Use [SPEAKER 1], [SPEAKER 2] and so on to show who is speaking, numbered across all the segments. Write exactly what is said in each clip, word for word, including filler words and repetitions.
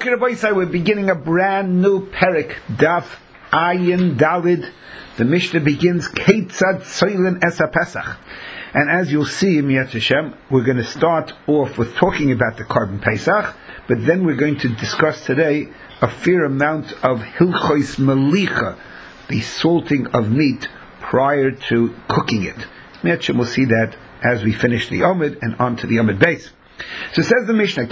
[SPEAKER 1] We're beginning a brand new Perek, Daf Ayin Dalid. The Mishnah begins, Keitzad Tzoylin Es HaPesach. And as you'll see in Miyat Hashem, we're going to start off with talking about the Korban Pesach, but then we're going to discuss today a fair amount of Hilchos Melicha, the salting of meat prior to cooking it. Miyat Hashem will see that as we finish the Omid and on to the Omid base. So says the Mishnah,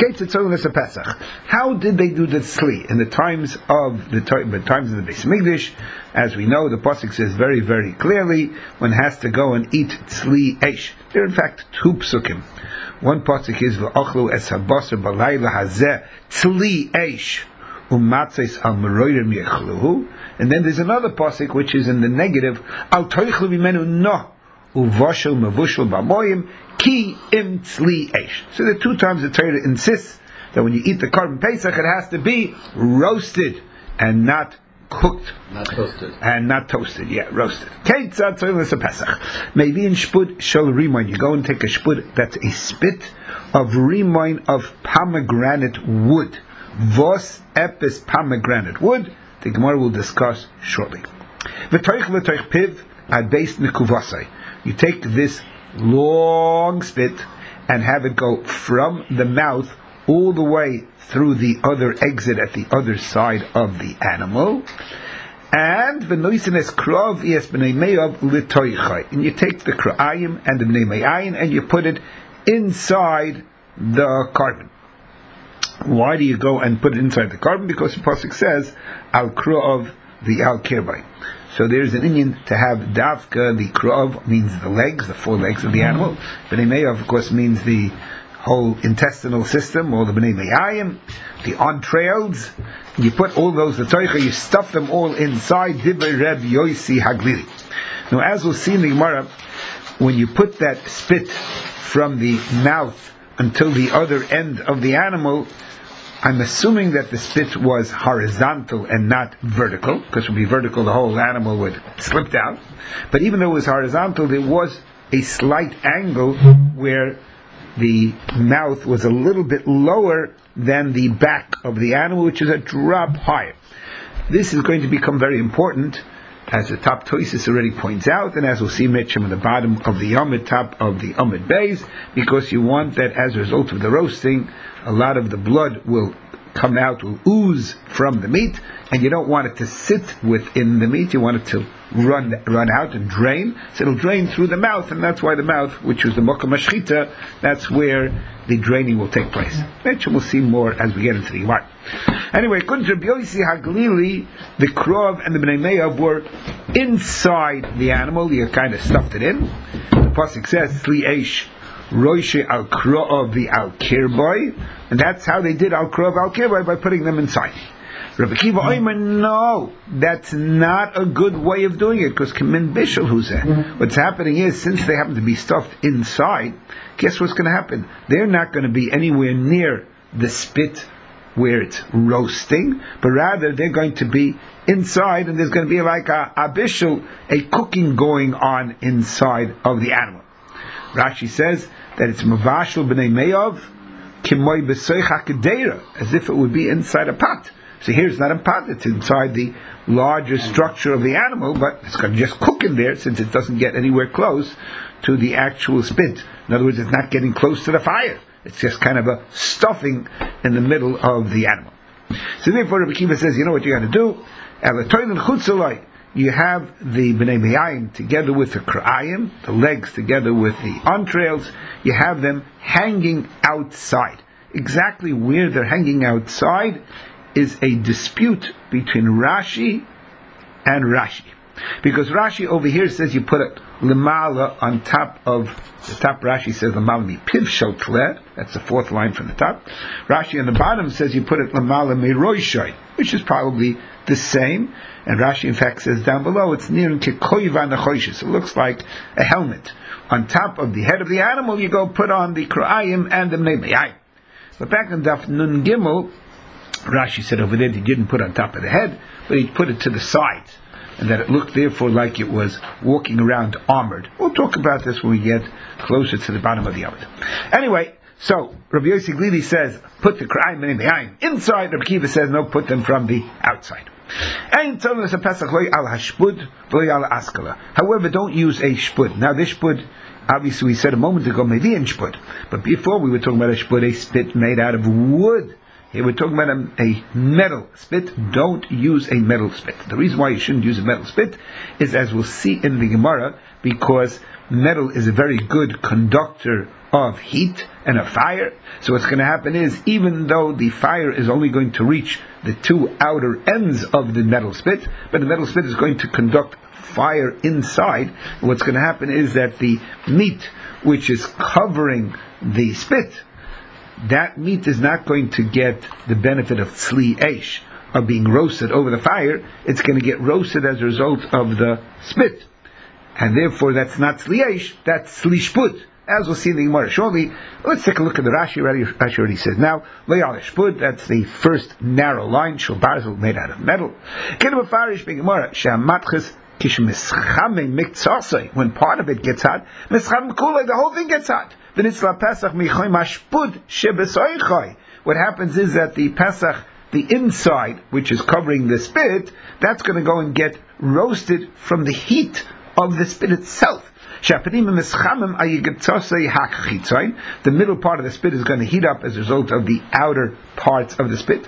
[SPEAKER 1] how did they do the tzli in the times of the, the times of the Beis Mikdash? As we know, the pasuk says very, very clearly, one has to go and eat tzli eish. There are in fact two psukim. One pasuk is v'ochlu es habasar balayla hazeh tzli eish umatzes al meroirim yechluhu, and then there's another pasuk which is in the negative, al toichlu bimenu no uvashel mavushel bamoyim ki im tzli eish. So the two times the Torah insists that when you eat the Korban Pesach, it has to be roasted and not cooked,
[SPEAKER 2] not toasted,
[SPEAKER 1] and not toasted. Yeah, roasted. Keitzad tzoylin Pesach. Maybe in shpud shel rimoin, you go and take a shpud that's a spit of rimoin of pomegranate wood. Vos epis pomegranate wood. The Gemara will discuss shortly. V'toich v'toich piv abeis nikuvasai. You take this long spit and have it go from the mouth all the way through the other exit at the other side of the animal. And v'noisines krov yes b'nei me'av l'toichai. And you take the kra'ayim and the b'nei me'ayin and you put it inside the carbon. Why do you go and put it inside the carbon? Because the pasuk says al krov the al kirbai. So there's an Indian to have davka, the krov means the legs, the four legs of the animal. B'nei me'av, of course, means the whole intestinal system, or the b'nei me'ayim, the entrails. You put all those, the toicha, you stuff them all inside. Divrei Reb Yosi Haglili. Now, as we'll see in the Gemara, when you put that spit from the mouth until the other end of the animal, I'm assuming that the spit was horizontal and not vertical, because if it would be vertical, the whole animal would slip down. But even though it was horizontal, there was a slight angle where the mouth was a little bit lower than the back of the animal, which is a drop higher. This is going to become very important, as the top Toisis already points out, and as we'll see Mitchum at the bottom of the Yomid, top of the Yomid base, because you want that as a result of the roasting, a lot of the blood will come out, will ooze from the meat, and you don't want it to sit within the meat, you want it to run run out and drain, so it'll drain through the mouth, and that's why the mouth, which was the Mokum Mashchita, that's where the draining will take place. Mitchum will see more as we get into the Gemara. Anyway, according to Rabbi Yosi Haglili, the krov and the b'nei me'av were inside the animal, you kind of stuffed it in. The pasuk says, Tzli eish roishe al krov the al kirboy, and that's how they did al krov al kirboy, by putting them inside. Rabbi Kiva Oimer, no, that's not a good way of doing it, because Kamin Bishul Huzeh. What's happening is, since they happen to be stuffed inside, guess what's going to happen? They're not going to be anywhere near the spit where it's roasting, but rather they're going to be inside, and there's going to be like a, a bishul, a cooking going on inside of the animal. Rashi says that it's mavashul b'nei me'av kimoy b'soich ha'kedera, as if it would be inside a pot. So here it's not a pot, it's inside the larger structure of the animal, but it's going to just cook in there, since it doesn't get anywhere close to the actual spit. In other words, it's not getting close to the fire. It's just kind of a stuffing in the middle of the animal. So therefore Rabbi Kiva says, you know what you're going to do? You have the b'nei me'ayim together with the kra'ayim, the legs together with the entrails, you have them hanging outside. Exactly where they're hanging outside is a dispute between Rashi and Rashi. Because Rashi over here says you put it lemala on top of the top. Rashi says lemala mi piv shel tleh. That's the fourth line from the top. Rashi on the bottom says you put it lemala mi roishai, which is probably the same. And Rashi in fact says down below it's near kekoiva nechoshis. It looks like a helmet. On top of the head of the animal, you go put on the kra'ayim and the bnei me'ayim. But back in Daf Nun Gimel, Rashi said over there he didn't put on top of the head, but he put it to the sides, and that it looked therefore like it was walking around armored. We'll talk about this when we get closer to the bottom of the Yomid. Anyway, So Rabbi Yossi Glili says, put the Krayim behind inside. Rabbi Kiva says, no, put them from the outside. However, don't use a shpud. Now this shpud, obviously we said a moment ago, maybe in shpud. But before we were talking about a shpud, a spit made out of wood. Here we're talking about a, a metal spit. Don't use a metal spit. The reason why you shouldn't use a metal spit is, as we'll see in the Gemara, because metal is a very good conductor of heat and of fire. So what's going to happen is, even though the fire is only going to reach the two outer ends of the metal spit, but the metal spit is going to conduct fire inside, what's going to happen is that the meat which is covering the spit, that meat is not going to get the benefit of tzli eish, of being roasted over the fire. It's going to get roasted as a result of the spit. And therefore that's not tzli eish, that's tzli shpud. As we'll see in the Gemara shortly, let's take a look at the Rashi. Rashi already says now, Le'al shpud, that's the first narrow line, shel barzel, made out of metal. When part of it gets hot, the whole thing gets hot. What happens is that the Pesach, the inside, which is covering the spit, that's going to go and get roasted from the heat of the spit itself. The middle part of the spit is going to heat up as a result of the outer parts of the spit.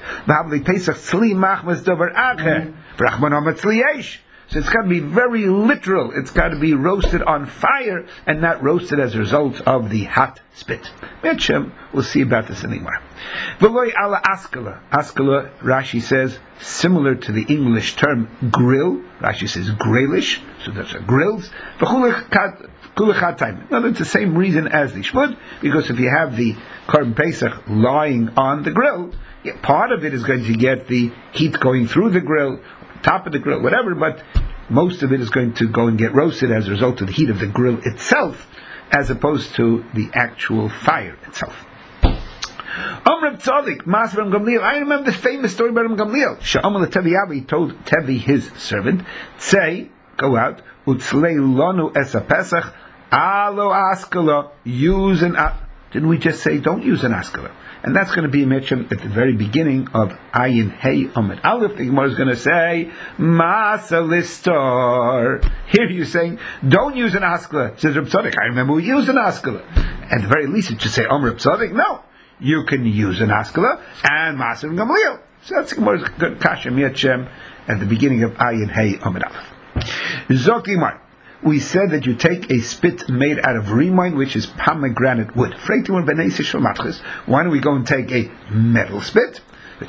[SPEAKER 1] So it's got to be very literal. It's got to be roasted on fire and not roasted as a result of the hot spit. We'll see about this in the Gemara. V'loi ala askala. Askala, Rashi says, similar to the English term grill. Rashi says grillish, so that's a grills. Now it's the same reason as the shmud, because if you have the Korban Pesach lying on the grill, yeah, part of it is going to get the heat going through the grill, top of the grill, whatever, but most of it is going to go and get roasted as a result of the heat of the grill itself, as opposed to the actual fire itself. Amr Tzadik, Master Ram Gamliel. I remember the famous story about Ram Gamliel. Sha'amal Tevi Abi told Tevi, his servant, say, go out, utzlei lanu esa pesach, alo askala, use an a. Didn't we just say don't use an askala? And that's going to be mentioned at the very beginning of Ayin Hey Amid Aleph. The Gemara is going to say, Masa Listar. Here you're saying, don't use an askala. Says Reb Tzadok, I remember we used an askala. At the very least, it should say, Om Reb Tzadok. No. You can use an askala and Maser and Gamliel. So that's the Gemara's Kasha Miat at the beginning of Ayin Hey Amid Aleph. Zok Gemara. We said that you take a spit made out of rimine, which is pomegranate wood. Why don't we go and take a metal spit? The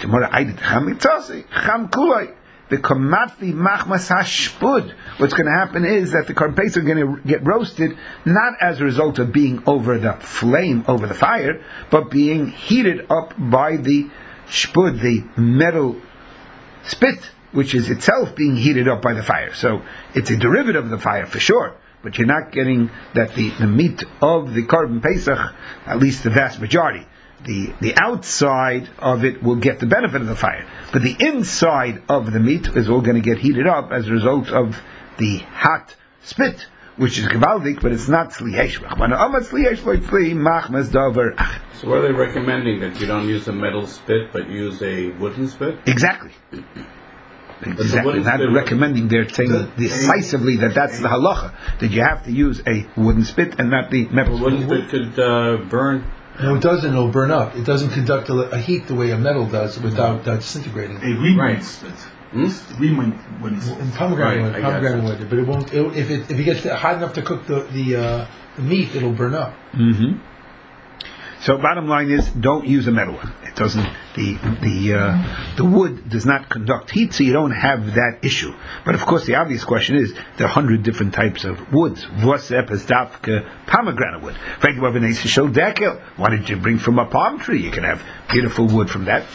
[SPEAKER 1] kamatvi machmas hashpud. What's going to happen is that the Korban Pesach are going to get roasted, not as a result of being over the flame, over the fire, but being heated up by the shpud, the metal spit, which is itself being heated up by the fire. So it's a derivative of the fire for sure, but you're not getting that the, the meat of the Korban Pesach, at least the vast majority, the, the outside of it will get the benefit of the fire, but the inside of the meat is all going to get heated up as a result of the hot spit, which is gevaldik, but it's not tzli eish.
[SPEAKER 2] So are they recommending that you don't use a metal spit, but use a wooden spit?
[SPEAKER 1] Exactly. Exactly. Not recommending, they're saying the, decisively that that's the halacha, that you have to use a wooden spit and not the metal
[SPEAKER 2] spit. A wooden spit could uh, burn.
[SPEAKER 3] No, it doesn't. It'll burn up. It doesn't conduct a, a heat the way a metal does without uh, disintegrating.
[SPEAKER 4] A rewind spit. Hmm? Rewind wooden spit.
[SPEAKER 3] And pomegranate wood, pomegranate wood. But it won't. It'll, if it if it gets hot enough to cook the the, uh, the meat, it'll burn up.
[SPEAKER 1] Mm-hmm. So bottom line is, don't use a metal one. It doesn't, the the uh, the wood does not conduct heat, so you don't have that issue. But of course, the obvious question is, there are a hundred different types of woods. Pomegranate wood. Why did you bring from a palm tree? You can have beautiful wood from that.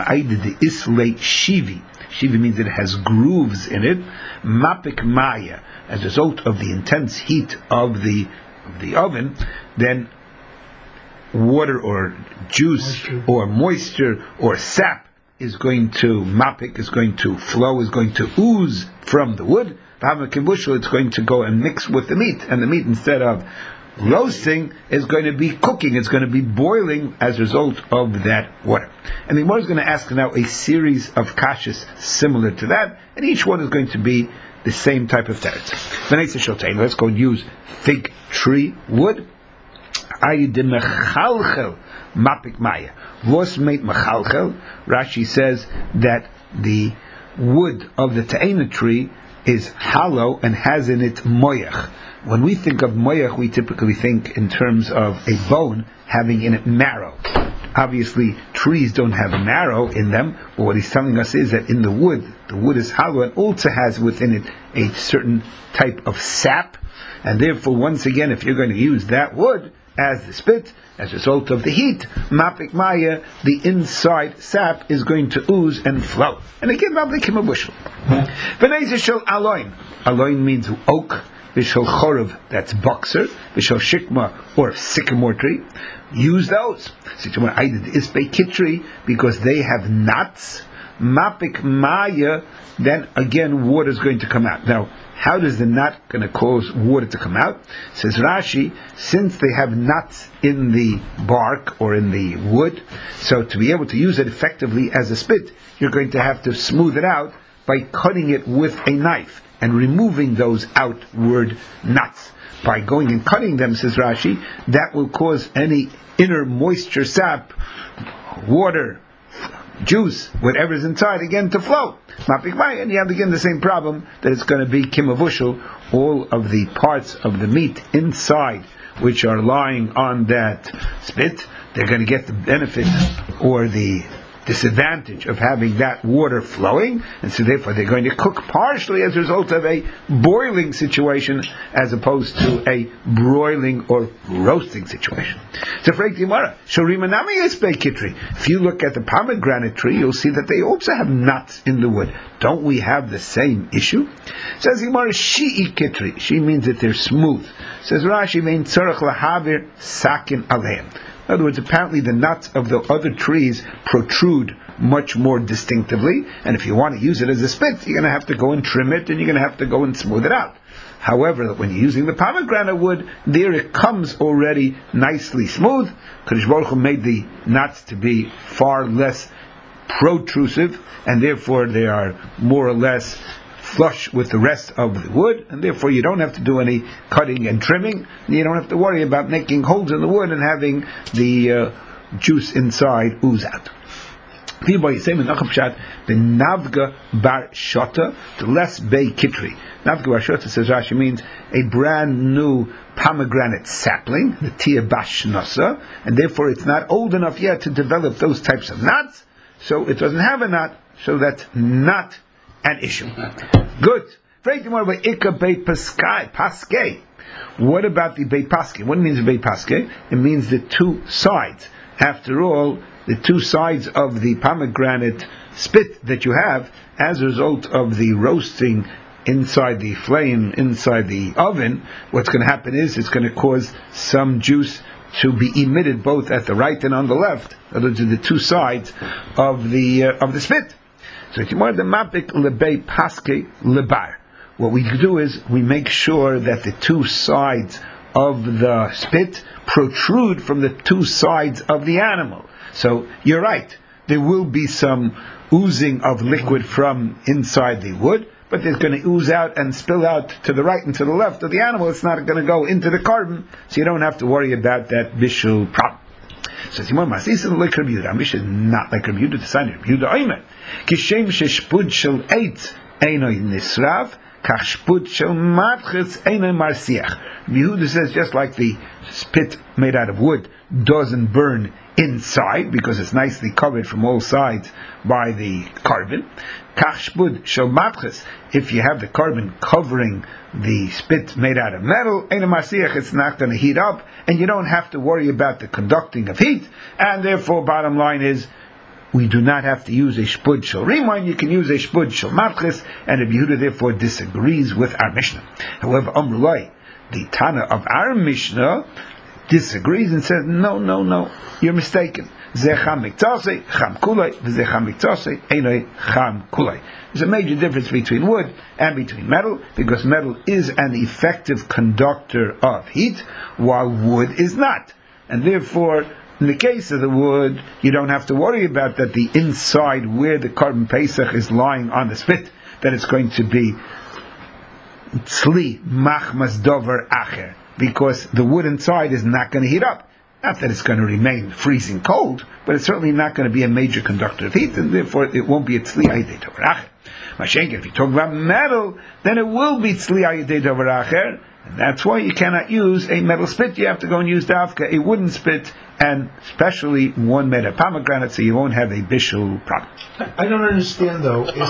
[SPEAKER 1] Shivi. Shivi means it has grooves in it. Mapik maya, as a result of the intense heat of the of the oven, then water or juice moisture. or moisture or sap is going to mapik, is going to flow, is going to ooze from the wood. It's going to go and mix with the meat, and the meat, instead of roasting is going to be cooking, it's going to be boiling as a result of that water. And the Gemara is going to ask now a series of kashas similar to that, and each one is going to be the same type of teretz. Let's go and use fig tree wood. Mapik Maya. Was made Machalchel. Rashi says that the wood of the Ta'ena tree is hollow and has in it moyach. When we think of moyach, we typically think in terms of a bone having in it marrow. Obviously, trees don't have marrow in them, but what he's telling us is that in the wood, the wood is hollow and also has within it a certain type of sap, and therefore, once again, if you're going to use that wood as the spit, as a result of the heat, mapik maya, the inside sap is going to ooze and flow. And again, mapik him a bushel. V'neizer shel aloin. Aloin means oak. V'shel chorov, that's boxer. V'shel shikma, or sycamore tree. Use those. I did ispe kitri, because they have nuts. Mapik maya, then again water is going to come out. Now, how does the nut going to cause water to come out? Says Rashi, since they have nuts in the bark or in the wood, so to be able to use it effectively as a spit, you're going to have to smooth it out by cutting it with a knife and removing those outward nuts. By going and cutting them, says Rashi, that will cause any inner moisture, sap, water, juice, whatever's inside, again to flow. And you have again the same problem that it's going to be kimavushal, all of the parts of the meat inside which are lying on that spit, they're going to get the benefit or the disadvantage of having that water flowing, and so therefore they're going to cook partially as a result of a boiling situation as opposed to a broiling or roasting situation. So for Gemara, if you look at the pomegranate tree, you'll see that they also have nuts in the wood. Don't we have the same issue? Says Gemara, Shi'i kitri. She means that they're smooth. Says Rashi, vein tzarech lahavir sakin aleim. In other words, apparently the nuts of the other trees protrude much more distinctively, and if you want to use it as a spit, you're going to have to go and trim it, and you're going to have to go and smooth it out. However, when you're using the pomegranate wood, there it comes already nicely smooth. Kadosh Baruch Hu made the nuts to be far less protrusive, and therefore they are more or less flush with the rest of the wood, and therefore you don't have to do any cutting and trimming, and you don't have to worry about making holes in the wood and having the uh, juice inside ooze out. The Navga Bar Shota, the less bay kitri. Navga Bar Shota, says Rashi, means a brand new pomegranate sapling, the Tia Bash Nosa, and therefore it's not old enough yet to develop those types of nuts, so it doesn't have a nut, so that's not an issue. Good. What about the Beit Paske? What means Beit Paske? It means the two sides. After all, the two sides of the pomegranate spit that you have, as a result of the roasting inside the flame, inside the oven, what's going to happen is it's going to cause some juice to be emitted both at the right and on the left. Those are the two sides of the uh, of the spit. So the mapik lebei paske lebar. What we do is we make sure that the two sides of the spit protrude from the two sides of the animal. So you're right, there will be some oozing of liquid from inside the wood, but it's going to ooze out and spill out to the right and to the left of the animal. It's not going to go into the carbon, so you don't have to worry about that visual problem. So Timon Masisa like Rabbi Yehuda. Amish is not like Rabbi Yehuda. The sign of Rabbi Yehuda Omer. Kishem sheshpud shel eitz einoi nisrav, kach shpud shel matches einoi marsiach. Rabbi Yehuda says just like the spit made out of wood doesn't burn inside because it's nicely covered from all sides by the carbon. Kach shpud shel matches. If you have the carbon covering the spit made out of metal, einoi marsiach, it's not going to heat up, and you don't have to worry about the conducting of heat, and therefore, bottom line is, we do not have to use a shpud shel rimayin, you can use a shpud shel matches, and Rabbi Yehuda therefore disagrees with our Mishnah. However, Amrulai, the Tana of our Mishnah, disagrees and says, no, no, no, you're mistaken. There's a major difference between wood and between metal, because metal is an effective conductor of heat, while wood is not. And therefore, in the case of the wood, you don't have to worry about that the inside where the Korban Pesach is lying on the spit, that it's going to be tzli machmas dover acher, because the wood inside is not going to heat up. Not that it's going to remain freezing cold, but it's certainly not going to be a major conductor of heat, and therefore it won't be a tzli ayidei dover acher. Mashenka, if you talk about metal, then it will be tzli ayidei dover acher, and that's why you cannot use a metal spit. You have to go and use davka, a wooden spit, and especially one made of pomegranate, so you won't have a bishul problem.
[SPEAKER 3] I don't understand though. If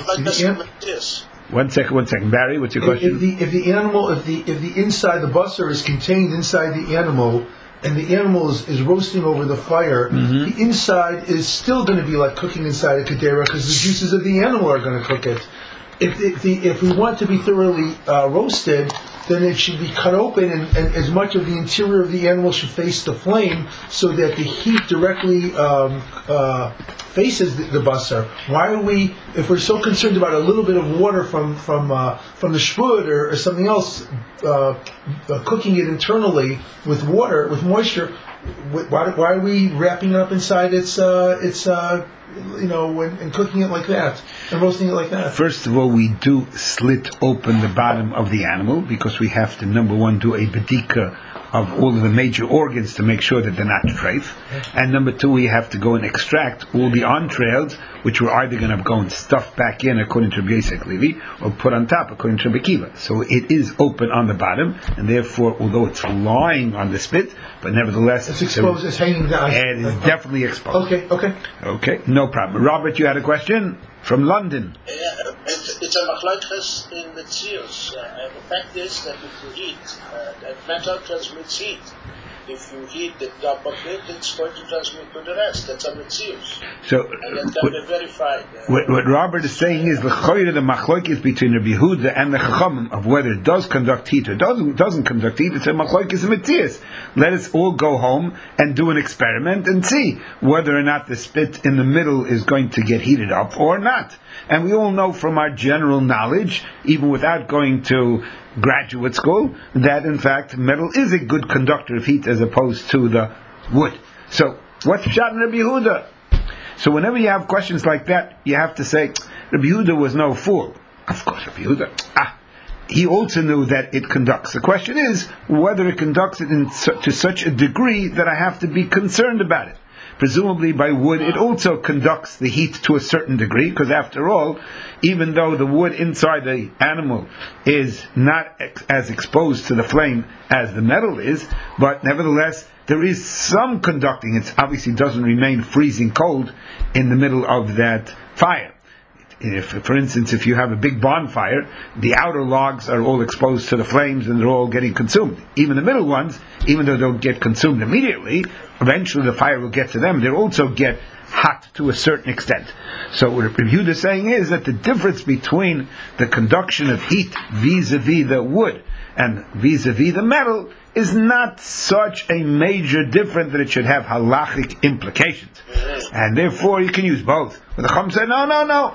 [SPEAKER 3] the,
[SPEAKER 1] one second, one second, Barry. What's your question?
[SPEAKER 3] If the if the animal, if the if the inside the busser is contained inside the animal, and the animal is, is roasting over the fire, mm-hmm. the inside is still going to be like cooking inside a kadera, because the juices of the animal are going to cook it. If if, the, if we want to be thoroughly uh, roasted, then it should be cut open, and, and as much of the interior of the animal should face the flame, so that the heat directly um, uh, faces the, the basar. Why are we, if we're so concerned about a little bit of water from from uh, from the shvud or, or something else, uh, uh, cooking it internally with water, with moisture, why, why are we wrapping it up inside its uh, its uh, you know, and, and cooking it like that, and roasting it like that?
[SPEAKER 1] First of all, we do slit open the bottom of the animal, because we have to, number one, do a bedika of all of the major organs to make sure that they're not treif. And number two, we have to go and extract all the entrails, which we're either going to go and stuff back in according to Rabbi Yosef Levi, or put on top according to Rabbi Kiva. So it is open on the bottom, and therefore, although it's lying on the spit, but nevertheless
[SPEAKER 3] it's exposed, it's hanging down.
[SPEAKER 1] It is definitely exposed.
[SPEAKER 3] Okay, okay.
[SPEAKER 1] Okay, no problem. Robert, you had a question? From London.
[SPEAKER 5] Yeah, it's, it's a machlokes in the tzius. Uh, the fact is that if you heat, uh, that metal transmits heat. If you heat the top of it, it's going to transmit to the rest. That's a tzius.
[SPEAKER 1] So,
[SPEAKER 5] and that can be verified. Uh,
[SPEAKER 1] what, what Robert is saying is the choyre, the machlokes between Rabbi Yehuda and the Chachamim of whether it does conduct heat or doesn't doesn't conduct heat. It's a machlokes in mitzias. Let us all go home and do an experiment and see whether or not the spit in the middle is going to get heated up or not. And we all know from our general knowledge, even without going to graduate school, that in fact metal is a good conductor of heat as opposed to the wood. So what's Pshat in Rabbi Yehuda? So whenever you have questions like that, you have to say Rabbi Yehuda was no fool. Of course, Rabbi Yehuda, ah, he also knew that it conducts. The question is whether it conducts it in su- to such a degree that I have to be concerned about it. Presumably by wood, it also conducts the heat to a certain degree, because after all, even though the wood inside the animal is not ex- as exposed to the flame as the metal is, but nevertheless, there is some conducting. It obviously doesn't remain freezing cold in the middle of that fire. If, for instance, if you have a big bonfire, the outer logs are all exposed to the flames and they're all getting consumed. Even the middle ones, even though they don't get consumed immediately, eventually the fire will get to them. They'll also get hot to a certain extent. So what Rabbi Yehuda is saying is that the difference between the conduction of heat vis-a-vis the wood and vis-a-vis the metal is not such a major difference that it should have halachic implications. And therefore you can use both. But the Chum said, no, no, no.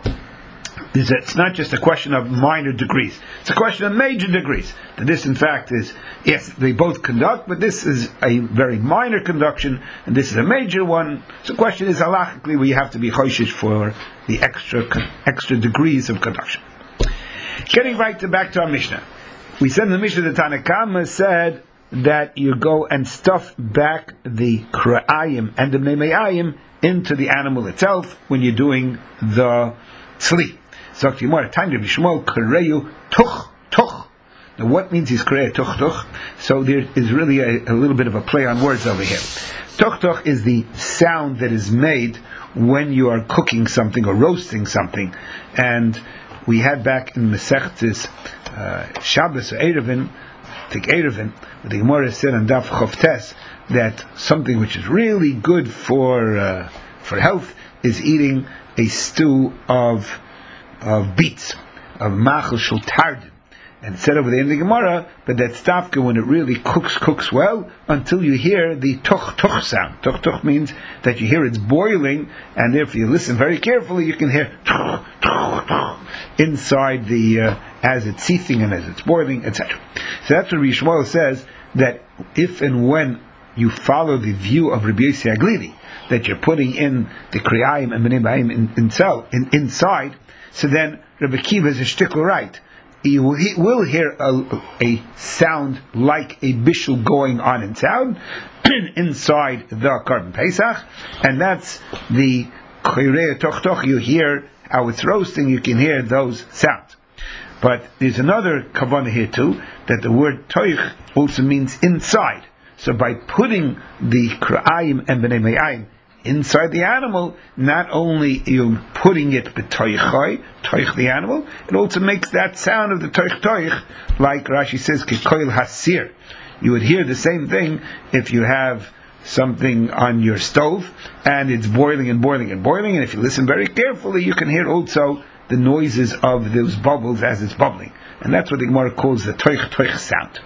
[SPEAKER 1] It's not just a question of minor degrees. It's a question of major degrees. And this, in fact, is, yes, they both conduct, but this is a very minor conduction, and this is a major one. So the question is, halachically, where you have to be choishish for the extra extra degrees of conduction. Getting right to back to our Mishnah. We said in the Mishnah that Tanna Kama said that you go and stuff back the kra'ayim and the meme'ayim into the animal itself when you're doing the tzli. So, time to Bishmol Kareyu Tuch Tuch. Now, what means he's Kareyu Tuch Tuch? So, there is really a, a little bit of a play on words over here. Tuch Tuch is the sound that is made when you are cooking something or roasting something. And we had back in Masechtes uh, Shabbos or Erevin, Tik Erevin, the Gemara said on Daf Chovtes that something which is really good for uh, for health is eating a stew of of beets, of machel shel tardim. and said over there in the Gemara, but that's dafka when it really cooks, cooks well, until you hear the tuch tuch sound. Tuch tuch means that you hear it's boiling, and if you listen very carefully, you can hear tuch tuch tuch inside the, uh, as it's seething and as it's boiling, et cetera. So that's what Rabbi Yishmael says, that if and when you follow the view of Rabbi Yossi Aglili, that you're putting in the kriyayim and b'nei b'ayim in, in, in, inside, so then Rabbi Kiva is a shtickle right. He will, he will hear a, a sound like a bishul going on in sound inside the Korban Pesach, and that's the chirei toch toch. You hear how it's roasting, you can hear those sounds. But there's another kavanah here too, that the word toich also means inside. So by putting the kra'ayim and b'nei me'ayim inside the animal, not only you're putting it b'toichai, toich the animal, it also makes that sound of the toich toich, like Rashi says, kekoil hasir. You would hear the same thing if you have something on your stove and it's boiling and boiling and boiling, and if you listen very carefully, you can hear also the noises of those bubbles as it's bubbling. And that's what the Gemara calls the toich toich sound.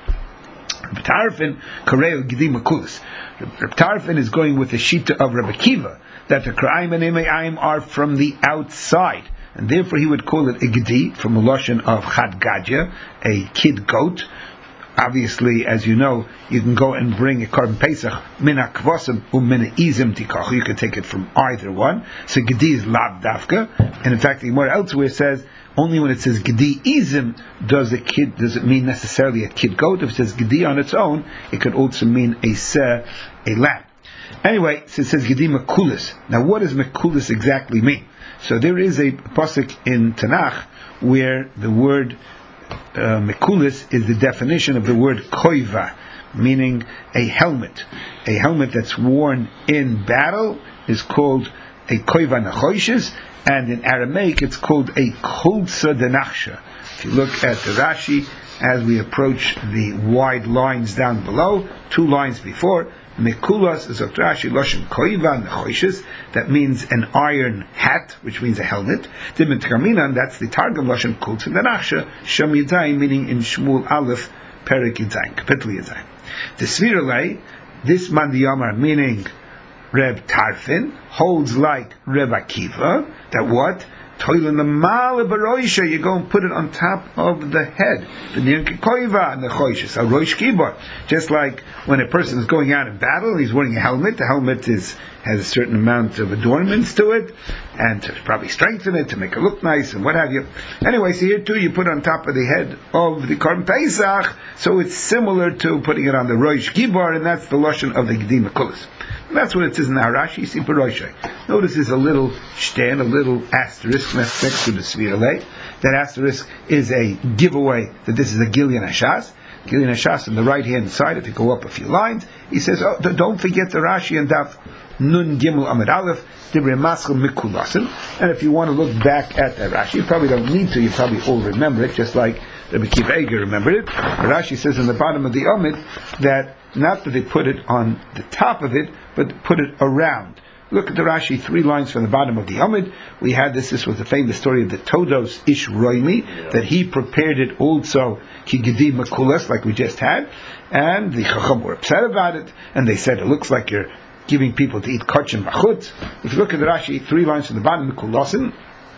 [SPEAKER 1] Reb Tarfon, Koreo Gedi Makulis. Reb Tarfon is going with the shita of Rabbi Kiva, that the Kra'ayim and Eme'ayim are from the outside, and therefore he would call it a Gedi, from a lashon of Chad Gadya, a kid goat. Obviously, as you know, you can go and bring a Korban Pesach mina kvasim u mina izim tikach. You can take it from either one. So Gedi is lav dafka, and in fact, the Gemara elsewhere says only when it says Gedi izim does a kid does it mean necessarily a kid goat. If it says Gedi on its own, it could also mean a seh, a lamb. Anyway, so it says Gedi Mekulis. Now, what does Mekulis exactly mean? So there is a pasuk in Tanakh where the word Uh, Mekulis is the definition of the word koiva, meaning a helmet. A helmet that's worn in battle is called a koiva nachoshes, and in Aramaic it's called a kolsa denachsha. If you look at the Rashi, as we approach the wide lines down below, two lines before, Mekulas is a Rashi loshen koiva nachoshes, that means an iron hat, which means a helmet. Dimit Kaminan, that's the Targum loshen kolsa denachsha, Shem Yidayim, meaning in Shmuel Aleph, Perek Yidayim, Kapitel Yidayim. The Sviralei, this man the Yomar, meaning Reb Tarfon, holds like Reb Akiva, that what? Toilen the male baroisha, you go and put it on top of the head. The koiva and the choishes, a roish kibor. Just like when a person is going out in battle, he's wearing a helmet. The helmet is has a certain amount of adornments to it, and to probably strengthen it to make it look nice and what have you. Anyway, so here too, you put it on top of the head of the Korban Pesach, so it's similar to putting it on the roish kibor, and that's the lashon of the Gedi Mekulis. That's what it says in the Harashi, see Paroshay. Notice there's a little shten, a little asterisk next to the Sviralei. That asterisk is a giveaway that this is a Gilyon Hashas. Gilyon Hashas on the right hand side, if you go up a few lines, he says, oh, don't forget the Rashi and Daf Nun Gimel Amid Aleph, Divrei Maschel Mikulasim. And if you want to look back at that Rashi, you probably don't need to, you probably all remember it, just like Rabbi Kiva Eiger remembered it. Rashi says in the bottom of the Amid that not that they put it on the top of it, but put it around. Look at the Rashi, three lines from the bottom of the Amid. We had this, this was the famous story of the Todos Ish Roimi, yeah. that he prepared it also, Ki Gedi Mekulas, like we just had, and the Chacham were upset about it, and they said, it looks like you're giving people to eat kachim bachutz. If you look at the Rashi, three lines from the bottom, Mekulasin,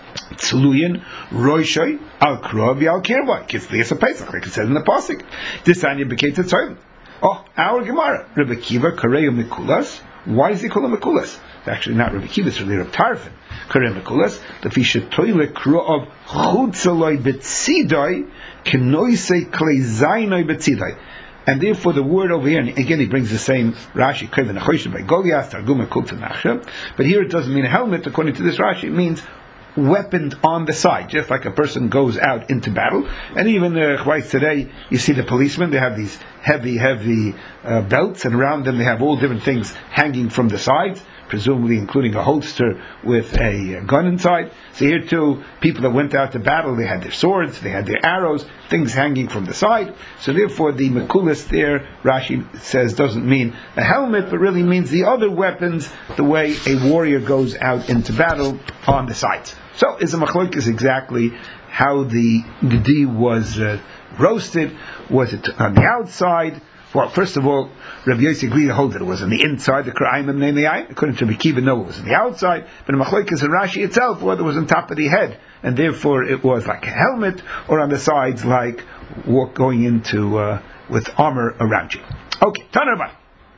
[SPEAKER 1] Tzluyin, Roishoy, Al Krov, Al Kirboy, Kitzlias a Pesach, like it says in the Pasuk. This Anya became Tzayim. Oh, our Gemara, Rebbe Kiva, Kareu Mekulas. Why is he called Mekulas? It's actually not Rebbe Kiva, it's really Reb Tarfon. Kareu Mekulas, the Fisha Toile Kro of Chutzaloi Betzidoi, Kenoise Kleizainoi Betzidoi. And therefore the word over here, and again he brings the same Rashi, Kreven Achoshe by Goliath, Targum Kulta Nachsha, but here it doesn't mean a helmet, according to this Rashi, it means weaponed on the side, just like a person goes out into battle. And even uh, twice today, you see the policemen, they have these heavy, heavy uh, belts, and around them they have all different things hanging from the sides, presumably including a holster with a uh, gun inside. So here too, people that went out to battle, they had their swords, they had their arrows, things hanging from the side. So therefore the Mekulis there, Rashi says, doesn't mean a helmet, but really means the other weapons, the way a warrior goes out into battle on the sides. So is a machlokes exactly how the gedi was uh, roasted. Was it on the outside? Well, first of all, Rabbi Yossi agreed to hold that it was on the inside, the Kra'ayim name the eye. According to Rabbi Kiva, no, it was on the outside. But in Machlokes and Rashi itself, whether it was on top of the head, and therefore it was like a helmet, or on the sides, like walk going into uh, with armor around you. Okay, Tanarabah.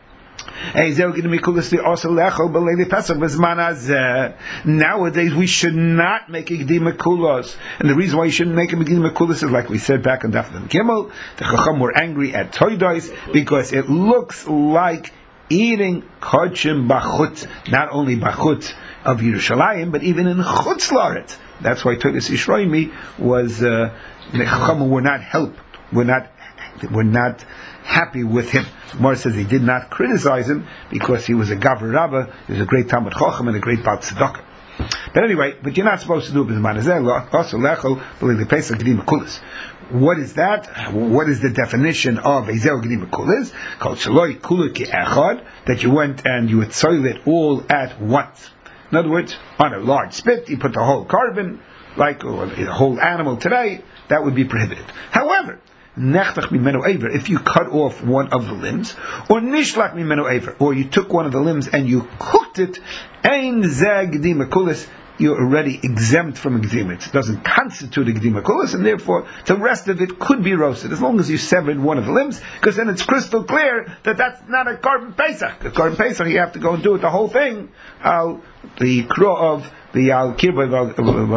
[SPEAKER 1] Nowadays we should not make a Gedi Mekulos, and the reason why you shouldn't make a Gedi Mekulos is like we said back on Daf Gimel. The Chacham were angry at Toidos because it looks like eating Kodshim Bachut, not only Bachut of Yerushalayim, but even in Chutz La'aretz. That's why Toidos Yishroimi was uh, the Chacham were not helped, were not were not happy with him. Gemara says he did not criticize him because he was a Gavra Rabbah, he was a great Talmud Chacham and a great Baal Tzedakah. But anyway, but you're not supposed to do B'zman Hazeh, also Lechol, B'lei Pesach Gedi Mekulos. What is that? What is the definition of Ezel Gedi Mekulos? Called Shaloi Kulu Ki Echad, that you went and you would soil it all at once. In other words, on a large spit, you put the whole carbon, like or the whole animal today, that would be prohibited. However, Nechtach mimenu aver, if you cut off one of the limbs, or nishlach mimenu aver, or you took one of the limbs and you cooked it, ein zeh gedi mekulos, you're already exempt from a gedi. It doesn't constitute a gedi mekulos, and therefore the rest of it could be roasted, as long as you severed one of the limbs, because then it's crystal clear that that's not a Korban Pesach. A Korban Pesach, you have to go and do it, the whole thing, al the kro of the al kirba,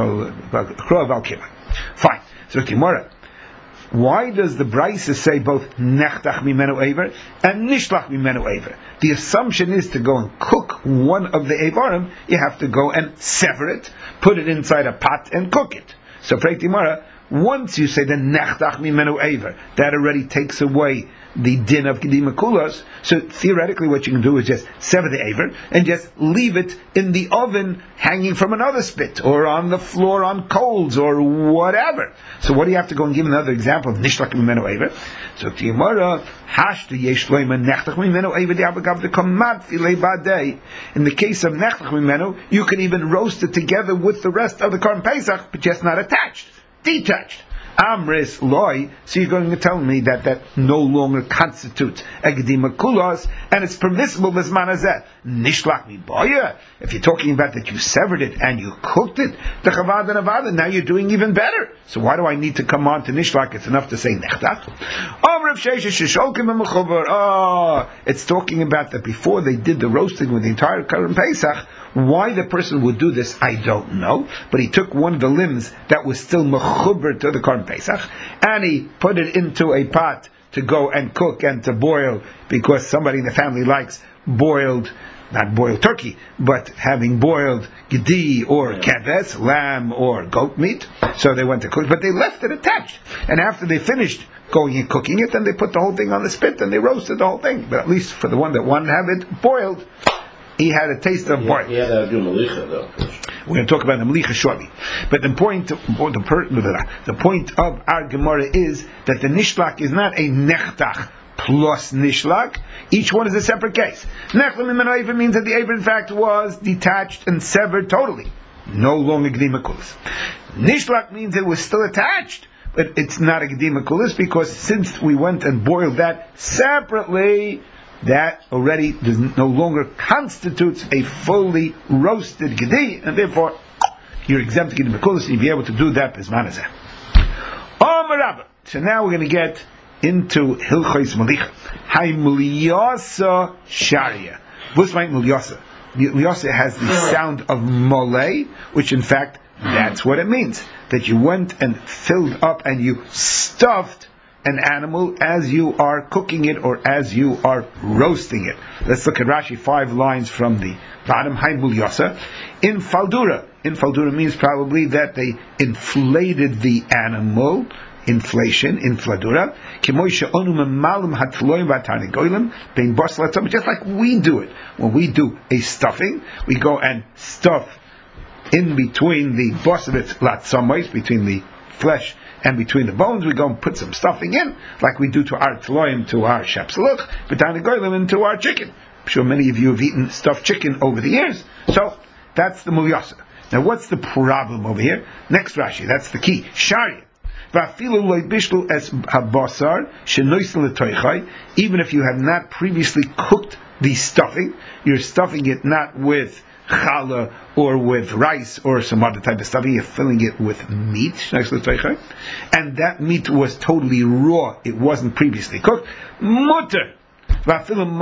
[SPEAKER 1] kro of al kirba. Fine. So Gemara, why does the Brisa say both nechtach mimenu aver and nishlach mimenu aver? The assumption is to go and cook one of the avarim, you have to go and sever it, put it inside a pot and cook it. So Freit Gemara, once you say the nechtach mimenu aver, that already takes away the din of Gedi Mekulos. So theoretically what you can do is just sever the aver and just leave it in the oven hanging from another spit, or on the floor on coals, or whatever. So what do you have to go and give another example of Nishlach Mimenu Aver? So Tiamara, Hashta Yesh Loima Nechtach Mimenu Aver Diabagav the Kamad Filei Badei. In the case of Nechtach Mimenu, you can even roast it together with the rest of the Korban Pesach, but just not attached, detached. Amris loy, so you're going to tell me that that no longer constitutes a Gedi Mekulos, and it's permissible b'zman hazeh. Nishlach mi boya. If you're talking about that you severed it and you cooked it, the chavada navada, now you're doing even better. So why do I need to come on to nishlach? It's enough to say nechtach. Oh, it's talking about that before they did the roasting with the entire Korban Pesach. Why the person would do this, I don't know. But he took one of the limbs that was still mechuber to the Korban Pesach, and he put it into a pot to go and cook and to boil, because somebody in the family likes boiled, not boiled turkey, but having boiled gedi or keves, lamb or goat meat. So they went to cook, but they left it attached. And after they finished going and cooking it, then they put the whole thing on the spit and they roasted the whole thing. But at least for the one that wanted to have it boiled, he had a taste of boiled.
[SPEAKER 2] Yeah, that would do malicha though.
[SPEAKER 1] We're going to talk about the malicha shortly. But the point, the, per, the point of our Gemara is that the nishlach is not a nechtach plus nishlach. Each one is a separate case. Nechlam mimenu aver means that the aver in fact was detached and severed totally, no longer Gedi Mekulos. Nishlach means it was still attached, but it's not a Gedi Mekulos, because since we went and boiled that separately, that already does no longer constitutes a fully roasted gedi, and therefore you're exempt Gedi Mekulos, and you'll be able to do that b'zman hazeh. Amar Rabba. So now we're going to get into Hilchos Malicha. Hay Mulyasa Sharia. What's my Mulyasa? Mulyasa has the sound of mole, which in fact that's what it means. That you went and filled up and you stuffed an animal as you are cooking it or as you are roasting it. Let's look at Rashi, five lines from the bottom. Hay Mulyasa. In Faldura. In Faldura means probably that they inflated the animal. Inflation, infladura, just like we do it. When we do a stuffing, we go and stuff in between the bosavitz latzamois, between the flesh and between the bones, we go and put some stuffing in, like we do to our tloim, to our shapsaluch, b'tanigoylim, and to our chicken. I'm sure many of you have eaten stuffed chicken over the years. So, that's the mulyasa. Now, what's the problem over here? Next Rashi, that's the key. Shari. Even if you have not previously cooked the stuffing, you're stuffing it not with challah or with rice or some other type of stuffing, you're filling it with meat, and that meat was totally raw, it wasn't previously cooked. Mutter. Even if the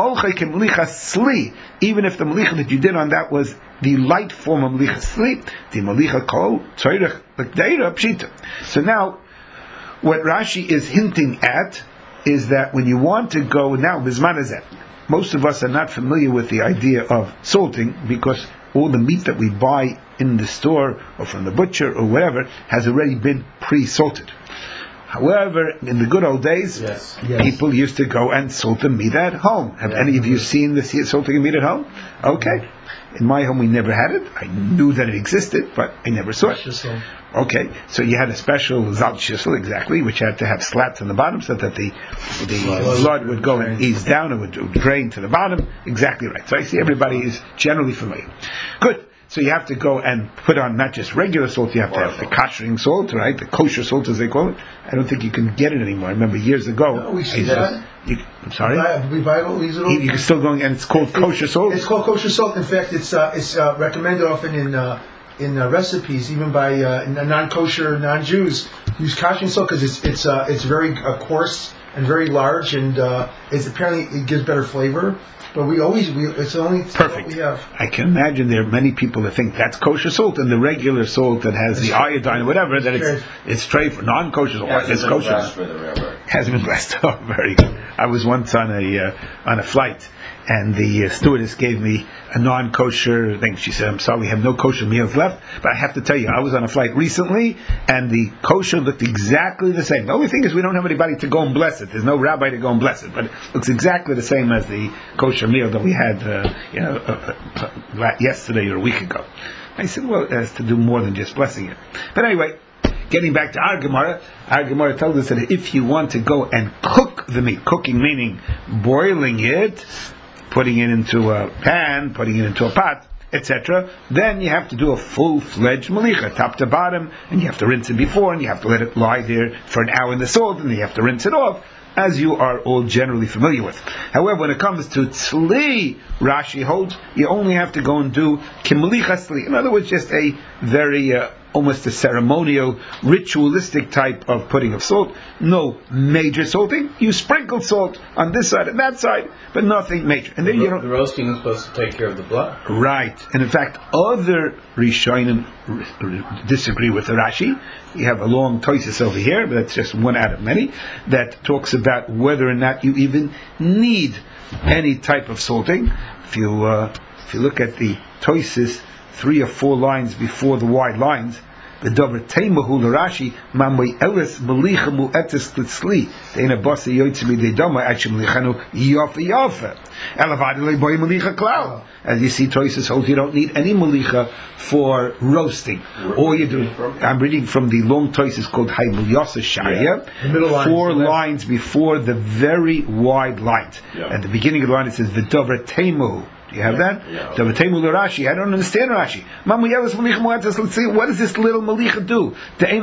[SPEAKER 1] malicha that you did on that was the light form of malicha sli, the malicha kol tzorich l'kdeira pshita. So now, what Rashi is hinting at is that when you want to go now, bizman hazeh, most of us are not familiar with the idea of salting because all the meat that we buy in the store or from the butcher or whatever has already been pre-salted. However, in the good old days,
[SPEAKER 2] yes.
[SPEAKER 1] people
[SPEAKER 2] Yes.
[SPEAKER 1] used to go and salt the meat at home. Have
[SPEAKER 2] yeah.
[SPEAKER 1] any of you seen this salting of meat at home? Okay. In my home, we never had it. I knew that it existed, but I never saw it. Okay, so you had a special zalt shissel, exactly, which had to have slats on the bottom so that the the uh, blood would go and ease down, it would, it would drain to the bottom. Exactly right. So I see everybody is generally familiar. Good. So you have to go and put on not just regular salt, you have to have the koshering salt, right? The kosher salt, as they call it. I don't think you can get it anymore. I remember years ago.
[SPEAKER 3] No, we see
[SPEAKER 1] I
[SPEAKER 3] that.
[SPEAKER 1] Just, you, I'm sorry?
[SPEAKER 3] We buy it, we buy it,
[SPEAKER 1] you, you're still going, and it's called kosher salt?
[SPEAKER 3] It's called kosher salt. In fact, it's uh, it's uh, recommended often in uh, in uh, recipes, even by uh, non-kosher non-Jews. Use koshering salt because it's it's uh, it's very uh, coarse and very large, and uh, it's apparently it gives better flavor. But we always, we, it's the only
[SPEAKER 1] perfect.
[SPEAKER 3] We have.
[SPEAKER 1] I can imagine there are many people that think that's kosher salt, and the regular salt that has the iodine or whatever, that it's it's trade for non-kosher salt.
[SPEAKER 6] Hasn't
[SPEAKER 1] it's
[SPEAKER 6] been
[SPEAKER 1] kosher.
[SPEAKER 6] blessed for the river.
[SPEAKER 1] Hasn't been blessed. Oh, very good. I was once on a uh, on a flight, and the uh, stewardess gave me a non-kosher thing. She said, "I'm sorry, we have no kosher meals left." But I have to tell you, I was on a flight recently, and the kosher looked exactly the same. The only thing is we don't have anybody to go and bless it. There's no rabbi to go and bless it, but it looks exactly the same as the kosher meal that we had, uh, you know, uh, uh, yesterday or a week ago. I said, well, it has to do more than just blessing it. But anyway, getting back to our Gemara, our Gemara tells us that if you want to go and cook the meat, cooking meaning boiling it, putting it into a pan, putting it into a pot, et cetera, then you have to do a full-fledged malicha, top to bottom, and you have to rinse it before, and you have to let it lie there for an hour in the salt, and then you have to rinse it off, as you are all generally familiar with. However, when it comes to tzli, Rashi holds, you only have to go and do kimalicha tzli. In other words, just a very, uh, almost a ceremonial, ritualistic type of putting of salt. No major salting. You sprinkle salt on this side and that side, but nothing major. And then
[SPEAKER 2] the,
[SPEAKER 1] you don't.
[SPEAKER 2] The roasting is supposed to take care of the blood.
[SPEAKER 1] Right. And in fact, other Rishonim disagree with the Rashi. You have a long toises over here, but that's just one out of many, that talks about whether or not you even need any type of salting. If you uh, if you look at the toises, three or four lines before the wide lines, the davar teimahu l'Rashi mamay elis melicha mu'etes litzli deina basa yoytzi midei dama achim melichanu yafa yafa elavadilei boy melicha klal. As you see, Toysus holds you don't need any melicha for roasting. All you do, I'm reading from the long Toysus called Haimul Yasa Sharia,
[SPEAKER 3] yeah.
[SPEAKER 1] four lines, lines before the very wide lines.
[SPEAKER 6] Yeah.
[SPEAKER 1] At the beginning of the line it says v'davar teimahu. You have that?
[SPEAKER 6] Yeah.
[SPEAKER 1] Davatemu l'Rashi. I don't understand Rashi. Let's see, what does this little malicha do?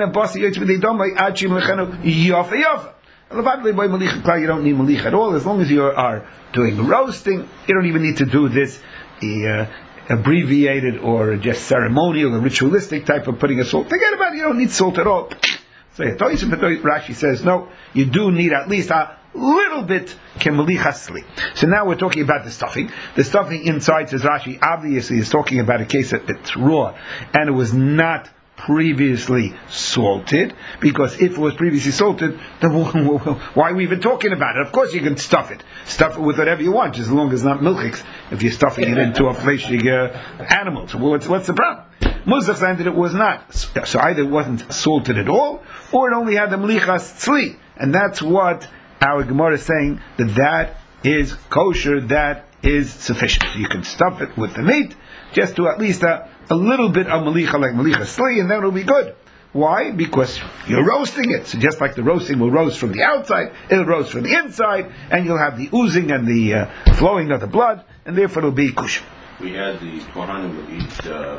[SPEAKER 1] You don't need malicha at all. As long as you are doing roasting, you don't even need to do this uh, abbreviated or just ceremonial or ritualistic type of putting of salt. Forget about it. You don't need salt at all. So Rashi says, no, you do need at least a little bit kemalichasli. So now we're talking about the stuffing. The stuffing inside, says Rashi, obviously is talking about a case that it's raw and it was not previously salted, because if it was previously salted, then why are we even talking about it? Of course you can stuff it. Stuff it with whatever you want, just as long as it's not milchiks, if you're stuffing it into a fleshig uh, animal. So what's, what's the problem? Muzach said that it was not. So either it wasn't salted at all, or it only had the melichas tzli. And that's what our Gemara is saying, that that is kosher, that is sufficient. You can stuff it with the meat, just to at least a, a little bit of malicha, like malicha sli, and then it'll be good. Why? Because you're roasting it. So just like the roasting will roast from the outside, it'll roast from the inside, and you'll have the oozing and the uh, flowing of the blood, and therefore it'll be kosher.
[SPEAKER 6] We had the Kohanim would eat um,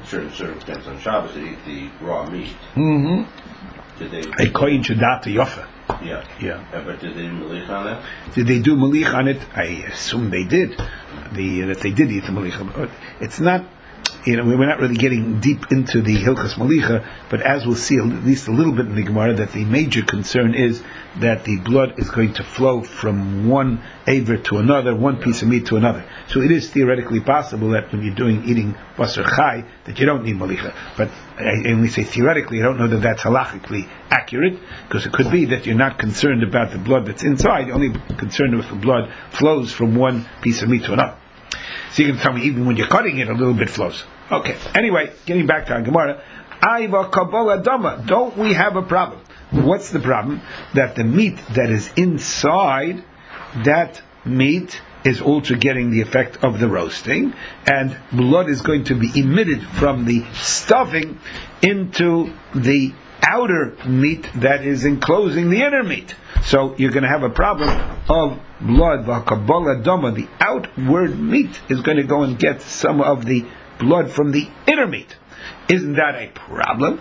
[SPEAKER 6] certain circumstances on Shabbos to eat the raw meat.
[SPEAKER 1] Mm-hmm.
[SPEAKER 6] Did they?
[SPEAKER 1] A kohen should not to yofa.
[SPEAKER 6] Yeah.
[SPEAKER 1] Yeah.
[SPEAKER 6] Uh, but did they do malich on that?
[SPEAKER 1] Did they do malich on it? I assume they did. The uh, that they did eat the malich. It's not. You know, we're not really getting deep into the Hilchas Malicha, but as we'll see at least a little bit in the Gemara, that the major concern is that the blood is going to flow from one aver to another, one piece of meat to another. So it is theoretically possible that when you're doing eating basar chai, that you don't need Malicha. But I only say theoretically, I don't know that that's halachically accurate, because it could be that you're not concerned about the blood that's inside, you're only concerned if the blood flows from one piece of meat to another. So you can tell me even when you're cutting it, a little bit flows. Okay. Anyway, getting back to our Gemara, Aiva Kabbalah Dama. Don't we have a problem? What's the problem? That the meat that is inside, that meat is also getting the effect of the roasting, and blood is going to be emitted from the stuffing into the outer meat that is enclosing the inner meat. So you're going to have a problem of blood. Kabbalah Dama. The outward meat is going to go and get some of the blood from the inner meat. Isn't that a problem?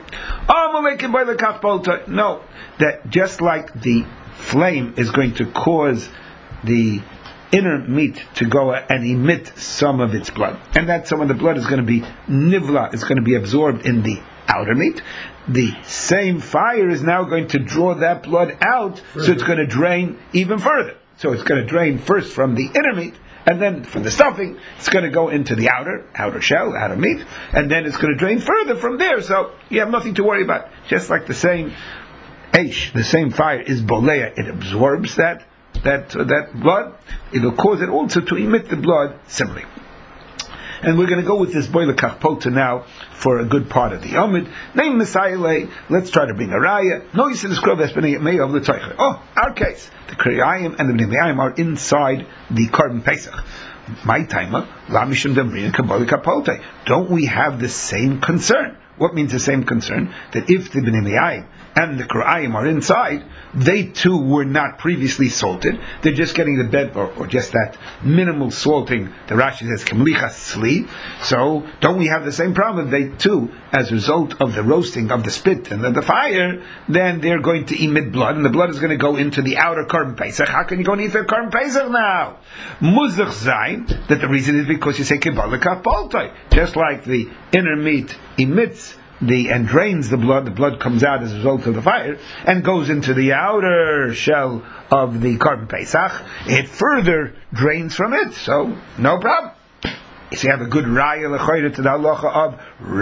[SPEAKER 1] No, that just like the flame is going to cause the inner meat to go and emit some of its blood, and that some of the blood is going to be nivla, is going to be absorbed in the outer meat, the same fire is now going to draw that blood out, so it's going to drain even further. So it's going to drain first from the inner meat, and then from the stuffing, it's going to go into the outer, outer shell, outer meat, and then it's going to drain further from there, so you have nothing to worry about. Just like the same Aish, the same fire is bolea, it absorbs that, that, uh, that blood, it'll cause it also to emit the blood similarly. And we're going to go with this boiler kachpota now for a good part of the Amid. Name Messiah. Let's try to bring a raya. No, you see the scroll that's been a may of the Teicher. Oh, our case. The Kriyayim and the Bnei Me'ayim are inside the Korban Pesach. My timer, Lamishim Damrin Kabbalah Kapote. Don't we have the same concern? What means the same concern? That if the Bnei Me'ayim and the Kriyayim are inside, they too were not previously salted. They're just getting the bed, or, or just that minimal salting. The Rashi says Kamlicha Sli. So don't we have the same problem? They too, as a result of the roasting of the spit and the, the fire, then they're going to emit blood, and the blood is going to go into the outer Korban Pesach. How can you go and eat the Korban Pesach now? Muzach Zayin, that the reason is because you say Kabbalah Kapoltoi. Just like the inner meat emits the and drains the blood, the blood comes out as a result of the fire and goes into the outer shell of the Korban Pesach. It further drains from it, so no problem. If you have a good raya lechoyre to the halacha of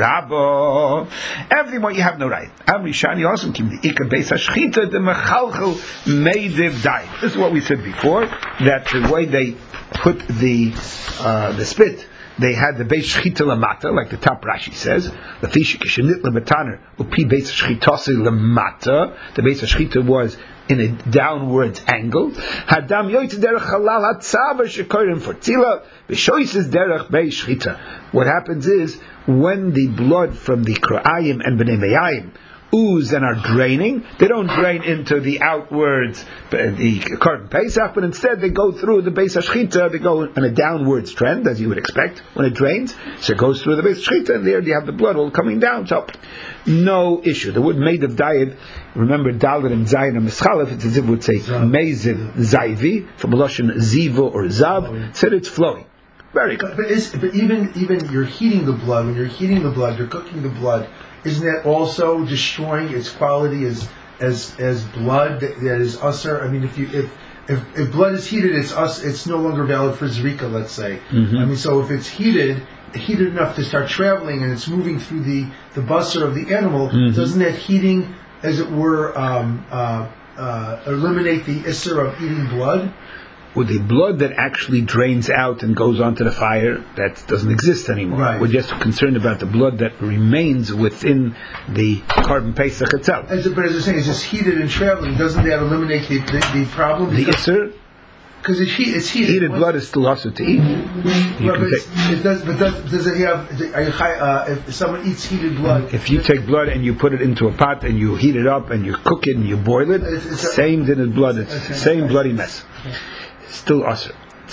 [SPEAKER 1] Rabbo, everyone you have no raya. Amri Shani also came the ikar beis hashchita the mechalchel meidiv dai. This is what we said before, that the way they put the uh, the spit, they had the beis shchita lamata, like the top Rashi says. The fish kishenit lemataner upi beis shchitase lamata. The beis shchita was in a downwards angle. Hadam yoytz derech halal hatzavar shekorim for tzila v'shoyses derech beis shchita. What happens is when the blood from the Kriyayim and Bnei Me'ayim ooze and are draining, they don't drain into the outwards, the Korban Pesach, but instead they go through the Beis HaShchita, they go in a downwards trend, as you would expect when it drains, so it goes through the Beis HaShchita, and there you have the blood all coming down, so no issue. The word made of diet, remember Dalet and Zayin and Mischalef, it's as if it would say Meziv Zayvi, from Lashon Zivo or Zav, it said it's flowing. Very good.
[SPEAKER 3] But, but, is, but even even you're heating the blood, when you're heating the blood, you're cooking the blood, isn't that also destroying its quality as as as blood that, that is usher? I mean, if you if, if if blood is heated, it's us. It's no longer valid for zrika, let's say. Mm-hmm. I mean, so if it's heated, heated enough to start traveling, and it's moving through the the busser of the animal, mm-hmm. doesn't that heating, as it were, um, uh, uh, eliminate the isser of eating blood?
[SPEAKER 1] With the blood that actually drains out and goes onto the fire, that doesn't exist anymore.
[SPEAKER 3] Right.
[SPEAKER 1] We're just concerned about the blood that remains within the Korban Pesach itself.
[SPEAKER 3] As, but as you're saying, it's just heated and traveling. Doesn't that eliminate the, the, the problem?
[SPEAKER 1] The Isser?
[SPEAKER 3] Because it's, heat, it's heated.
[SPEAKER 1] Heated blood is still also to eat.
[SPEAKER 3] Right, but, it does, but does, does it have, are you, uh, if someone eats heated blood...
[SPEAKER 1] If you take blood and you put it into a pot and you heat it up and you cook it and you boil it, it's, it's same din as blood, it's the same bloody mess. Still usher.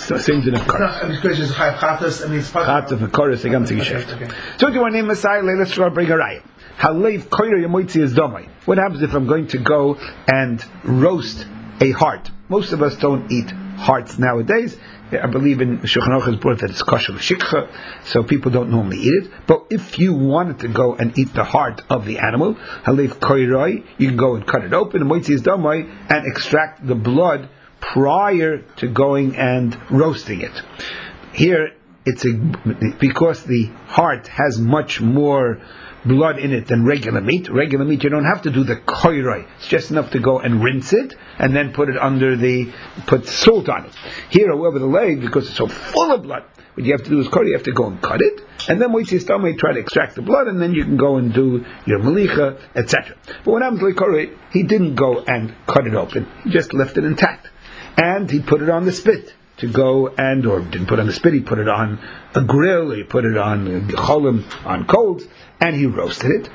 [SPEAKER 1] It's the same thing of
[SPEAKER 3] It's not, I mean, because it's Chayav Chatas, I mean, it's part
[SPEAKER 1] Chatz of the chorus, the ganze Geschäft.
[SPEAKER 3] okay.
[SPEAKER 1] So do you want to name Messiah? Let's try to bring a raya. Halev koyer yemotzi is domai. What happens if I'm going to go and roast a heart? Most of us don't eat hearts nowadays. I believe in Shulchan Aruch has brought that it's kosher l'shikcha, so people don't normally eat it. But if you wanted to go and eat the heart of the animal, halev koyroi, you can go and cut it open, motzi is domai, and extract the blood prior to going and roasting it. Here, it's a, because the heart has much more blood in it than regular meat. Regular meat, you don't have to do the koiroi. It's just enough to go and rinse it and then put it under the, put salt on it. Here, however, the leg, because it's so full of blood, what you have to do is koiroi, you have to go and cut it, and then moitzi stomach, try to extract the blood, and then you can go and do your malicha, et cetera. But what happens to koiroi? He didn't go and cut it open. He just left it intact. And he put it on the spit to go and, or didn't put it on the spit, he put it on a grill, or he put it on cholim, on coals, and he roasted it.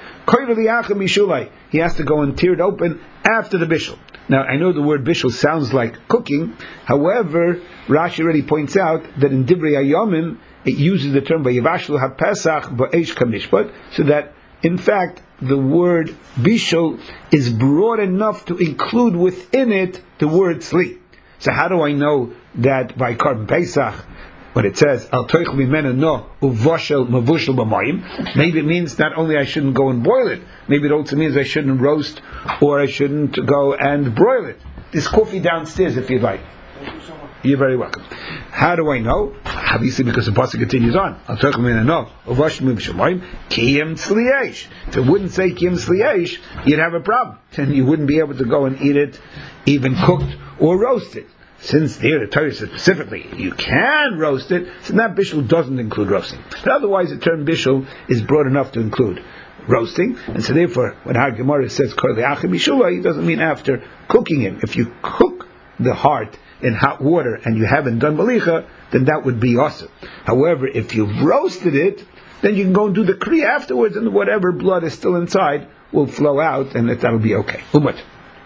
[SPEAKER 1] He has to go and tear it open after the bishul. Now, I know the word bishul sounds like cooking, however, Rashi already points out that in Divrei Hayomim, it uses the term vayivashlu hapesach ba'esh kamishpat, so that, in fact, the word bishul is broad enough to include within it the word sleep. So how do I know that by Karban Pesach, when it says Al toich mimena no uvoshel mavushel b'mayim, maybe it means not only I shouldn't go and boil it, maybe it also means I shouldn't roast or I shouldn't go and broil it. There's coffee downstairs if you'd like. You're very welcome. How do I know? Obviously, because the pasuk continues on. Al toich mimena no uvoshel mavushel b'mayim kiyem tzliyesh. If it wouldn't say kiyem tzliyesh, you'd have a problem, and you wouldn't be able to go and eat it, even cooked or roasted. Since there the Torah says specifically you can roast it, so that bishul doesn't include roasting. But otherwise, the term bishul is broad enough to include roasting, and so therefore, when our Gemara says kol le'achim bishula, it doesn't mean after cooking it. If you cook the heart in hot water and you haven't done malicha, then that would be awesome. However, if you've roasted it, then you can go and do the kriya afterwards, and whatever blood is still inside will flow out, and that will be okay. Umat.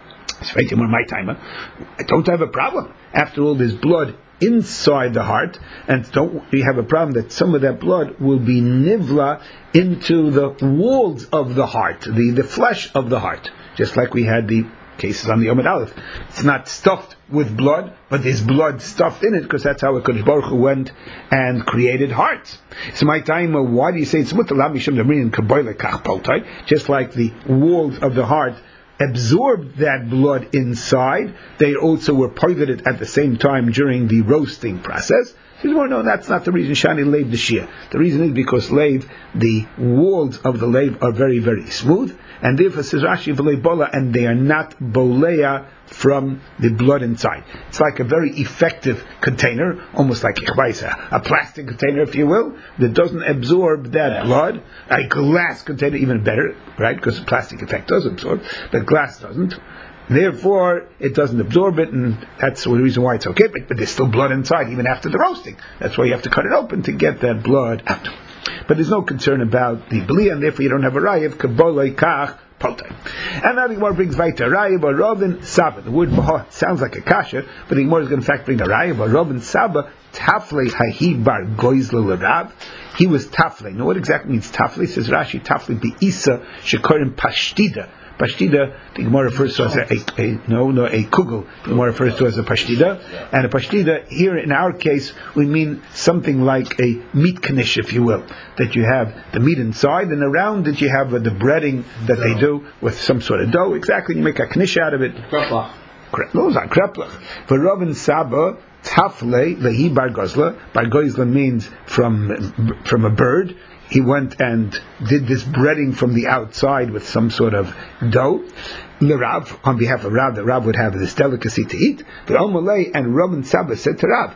[SPEAKER 1] My timer. I don't have a problem. After all, there's blood inside the heart, and don't we have a problem that some of that blood will be nivla into the walls of the heart, the, the flesh of the heart, just like we had the cases on the Yom Aleph. It's not stuffed with blood, but there's blood stuffed in it, because that's how HaKadosh Baruch Hu went and created hearts. So my time, why do you say it's mutalam mishum damrin kaboyle kach poltai? Just like the walls of the heart absorbed that blood inside, they also were piloted at the same time during the roasting process. He says, well, no, that's not the reason Shani lave the shia. The reason is because lave, the walls of the lave are very, very smooth, and therefore says Rashi v'lei bola, and they are not bolea from the blood inside. It's like a very effective container, almost like a plastic container, if you will, that doesn't absorb that blood. A glass container, even better, right? Because the plastic effect does absorb, but glass doesn't. Therefore, it doesn't absorb it, and that's the reason why it's okay. But, but there's still blood inside, even after the roasting. That's why you have to cut it open to get that blood out. But there's no concern about the bli, and therefore you don't have a rayev kabolei kach poltai. And now the Gemara brings weiter rayev or Rovin Saba. The word baha sounds like a kasha, but the Gemara is going to in fact bring a rayev or Rovin Saba taflei hahi bar goizle l'rav. He was taflei. Now what exactly means taflei? Says Rashi taflei beisa shekorim pashtida. Pashtida, the Gemara refers to as a, a, a no, no, a kugel. The Gemara refers to as a pashtida, and a pashtida here in our case we mean something like a meat knish, if you will, that you have the meat inside, and around it you have uh, the breading that dough. They do with some sort of dough. Exactly, you make a knish out of it.
[SPEAKER 2] Kreplach.
[SPEAKER 1] Those are kreplach. For Rovin Saba, tafle lehi bar gozla. Bar gozla means from from a bird. He went and did this breading from the outside with some sort of dough. The Rav, on behalf of Rav, the Rav would have this delicacy to eat. But Omalei and Rovin Saba said to Rav,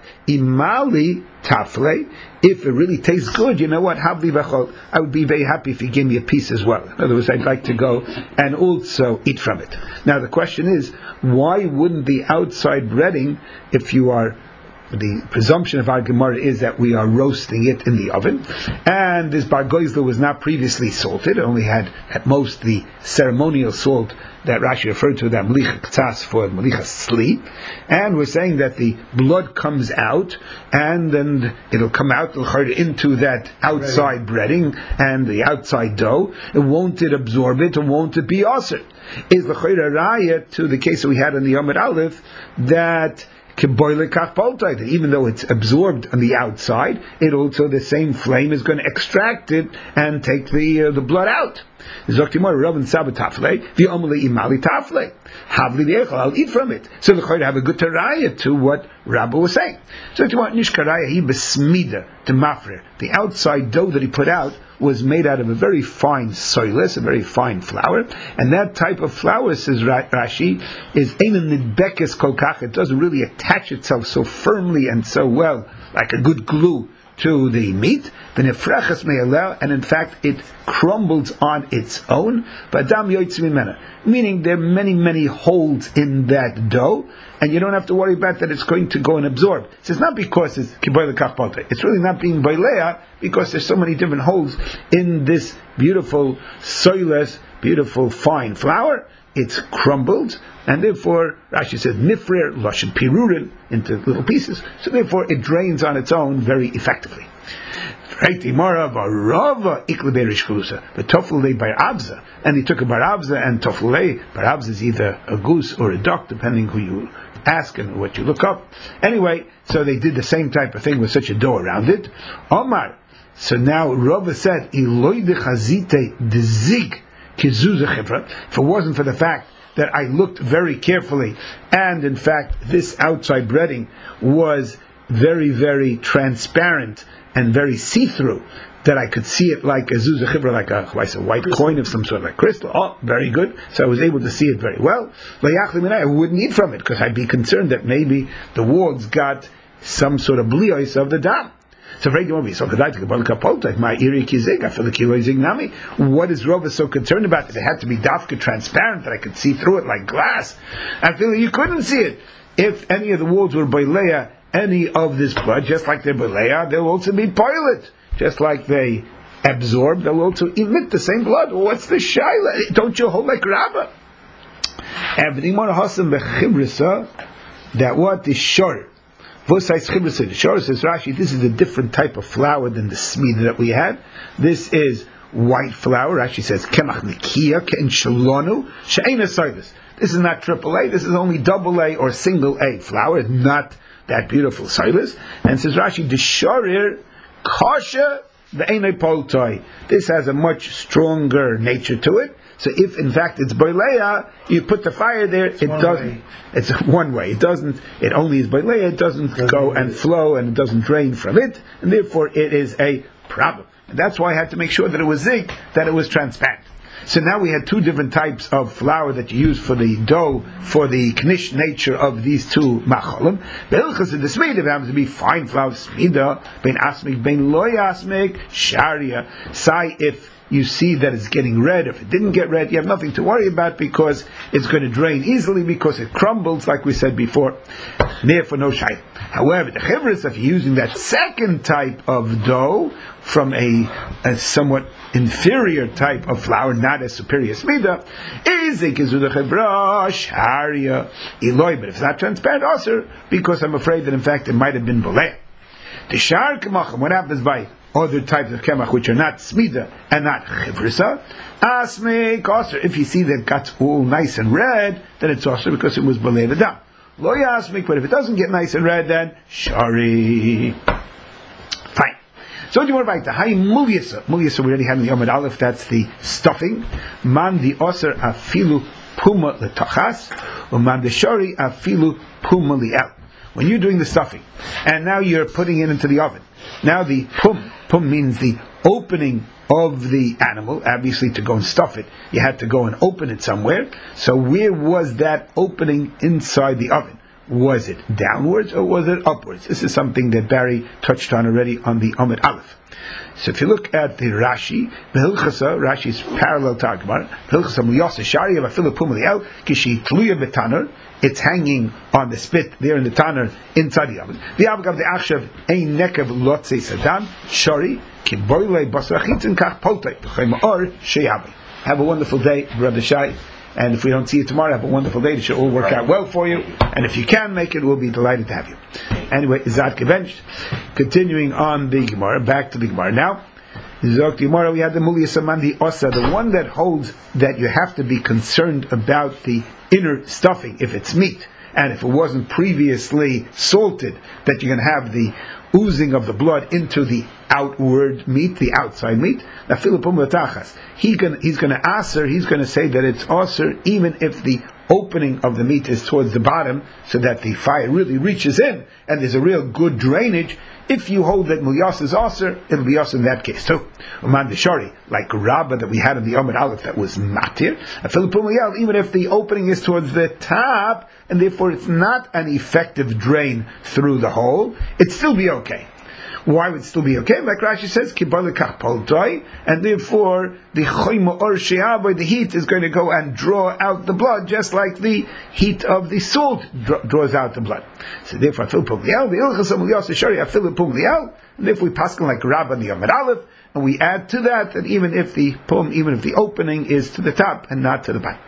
[SPEAKER 1] Imali tafle, if it really tastes good, you know what, Havli v'chol, I would be very happy if you gave me a piece as well. In other words, I'd like to go and also eat from it. Now the question is, why wouldn't the outside breading, if you are the presumption of our Gemara is that we are roasting it in the oven, and this bar goizla was not previously salted; it only had at most the ceremonial salt that Rashi referred to, that melicha k'tzas for melicha sli, and we're saying that the blood comes out, and then it'll come out into that outside breading and the outside dough. It won't it absorb it, or won't it be osir? Is the chayra raya to the case that we had in the Yomad Aleph that that even though it's absorbed on the outside, it also, the same flame is going to extract it and take the uh, the blood out. I'll eat from it. So the Chayra have a good taraya to what Rabbi was saying. So the outside dough that he put out was made out of a very fine soilus, a very fine flour, and that type of flour, says Rashi, is nidbekes kol kach. It doesn't really attach itself so firmly and so well, like a good glue, to the meat. And in fact it crumbles on its own. Meaning there are many, many holes in that dough, and you don't have to worry about that it's going to go and absorb. So it's not because it's kiboyle kach baltei. It's really not being boilea because there's so many different holes in this beautiful soilless, beautiful fine flour. It's crumbled, and therefore Rashi says nifrer lashon pirurin, into little pieces. So therefore it drains on its own very effectively. Right, the tofulei bar abza, and he took a bar abza, and tofulei bar abza is either a goose or a duck, depending who you ask and what you look up. Anyway, so they did the same type of thing with such a dough around it. Omar. So now Rava said, "Iloi dechazite dezig kizuza chivra." If it wasn't for the fact that I looked very carefully, and in fact this outside breading was very, very transparent and very see-through, that I could see it like a zuzah chivra, like a, a white coin of some sort, like crystal. Oh, very good. So I was able to see it very well. I wouldn't eat from it, because I'd be concerned that maybe the walls got some sort of bliyos of the dam. So what is Rava so concerned about? That it had to be dafka transparent, that I could see through it like glass. I feel like you couldn't see it. If any of the walls were boilea any of this blood, just like they're boilea, they'll also be pilot. Just like they absorb, they'll also emit the same blood. Well, what's the shaila? Don't you hold like Rabbah? That what is shor. The shor says Rashi, this is a different type of flour than the smida that we had. This is white flour. Rashi says kemach nikia ken shalonu she'ena soilus. This is not triple A. This is only double A or single A flour. It's not that beautiful soilus. And says Rashi, the shorir kasha the einay poltoi. This has a much stronger nature to it. So if in fact it's boilea, you put the fire there, it's it doesn't. Way. It's one way. It doesn't. It only is boilea. It doesn't, doesn't go and it. flow, and it doesn't drain from it, and therefore it is a problem. And that's why I had to make sure that it was zik, that it was transparent. So now we had two different types of flour that you use for the dough, for the knish nature of these two macholim. Be'ilchas in the smida, it happens to be fine flour smida, bein asmik, bein loy asmik, sharia. Say if you see that it's getting red. If it didn't get red, you have nothing to worry about, because it's going to drain easily, because it crumbles, like we said before. Therefore, no shayla. However, the chivris, if you're using that second type of dough from a, a somewhat inferior type of flour, not a superior smida, is a kizuda chivra sharia iloy. But if it's not transparent, also, because I'm afraid that in fact it might have been boleh. The shar k'macham, what happens by other types of kemach which are not smida and not chivrisa, asmik also. If you see that it got all nice and red, then it's also because it was boleh l'dam. Lo yasmik, but if it doesn't get nice and red, then shari. Fine. So what do you want to write? The hay mulyasa. Mulyasa we already had in the Yomad Aleph. That's the stuffing. Man the oser afilu puma letachas, uman the shari afilu puma liel. When you're doing the stuffing, and now you're putting it into the oven. Now the pum, pum means the opening of the animal. Obviously, to go and stuff it, you had to go and open it somewhere. So where was that opening inside the oven? Was it downwards or was it upwards? This is something that Barry touched on already on the Amud Aleph. So if you look at the Rashi, the Hilchasa, Rashi's parallel to Gemara, Hilchasa Muyasa Shari of Afilu Pum Liel, Kishi Tluya Betaner, it's hanging on the spit there in the Tanner inside the oven. The Abgav the Achshav Ein Nekev Lotze Sadan, Shari, Kiboile Basrachitzin Kach Potay, Or Sheyabi. Have a wonderful day, Brother Shai. And if we don't see you tomorrow, have a wonderful day. It should all work out well for you. And if you can make it, we'll be delighted to have you. Anyway, Zad Kevenched. Continuing on the Gemara, back to the Gemara. Now, Zok Gemara, we had the Mulya Samandi Osa, the one that holds that you have to be concerned about the inner stuffing, if it's meat. And if it wasn't previously salted, that you're going to have the oozing of the blood into the outward meat, the outside meat. Now, he can, he's going to answer, he's going to say that it's aser even if the opening of the meat is towards the bottom, so that the fire really reaches in, and there's a real good drainage. If you hold that Mulyas is aser, it'll be aser in that case too. Uman Deshari, like Rabbah that we had in the Amud Aleph that was matir, even if the opening is towards the top, and therefore it's not an effective drain through the hole, it'd still be okay. Why would it still be okay? Like Rashi says, and therefore the choyma or she'aboy, the heat is going to go and draw out the blood, just like the heat of the salt draws out the blood. So therefore, and therefore we pass like Rabbah the Amud Aleph, and we add to that that even if the pum, even if the opening is to the top and not to the bottom.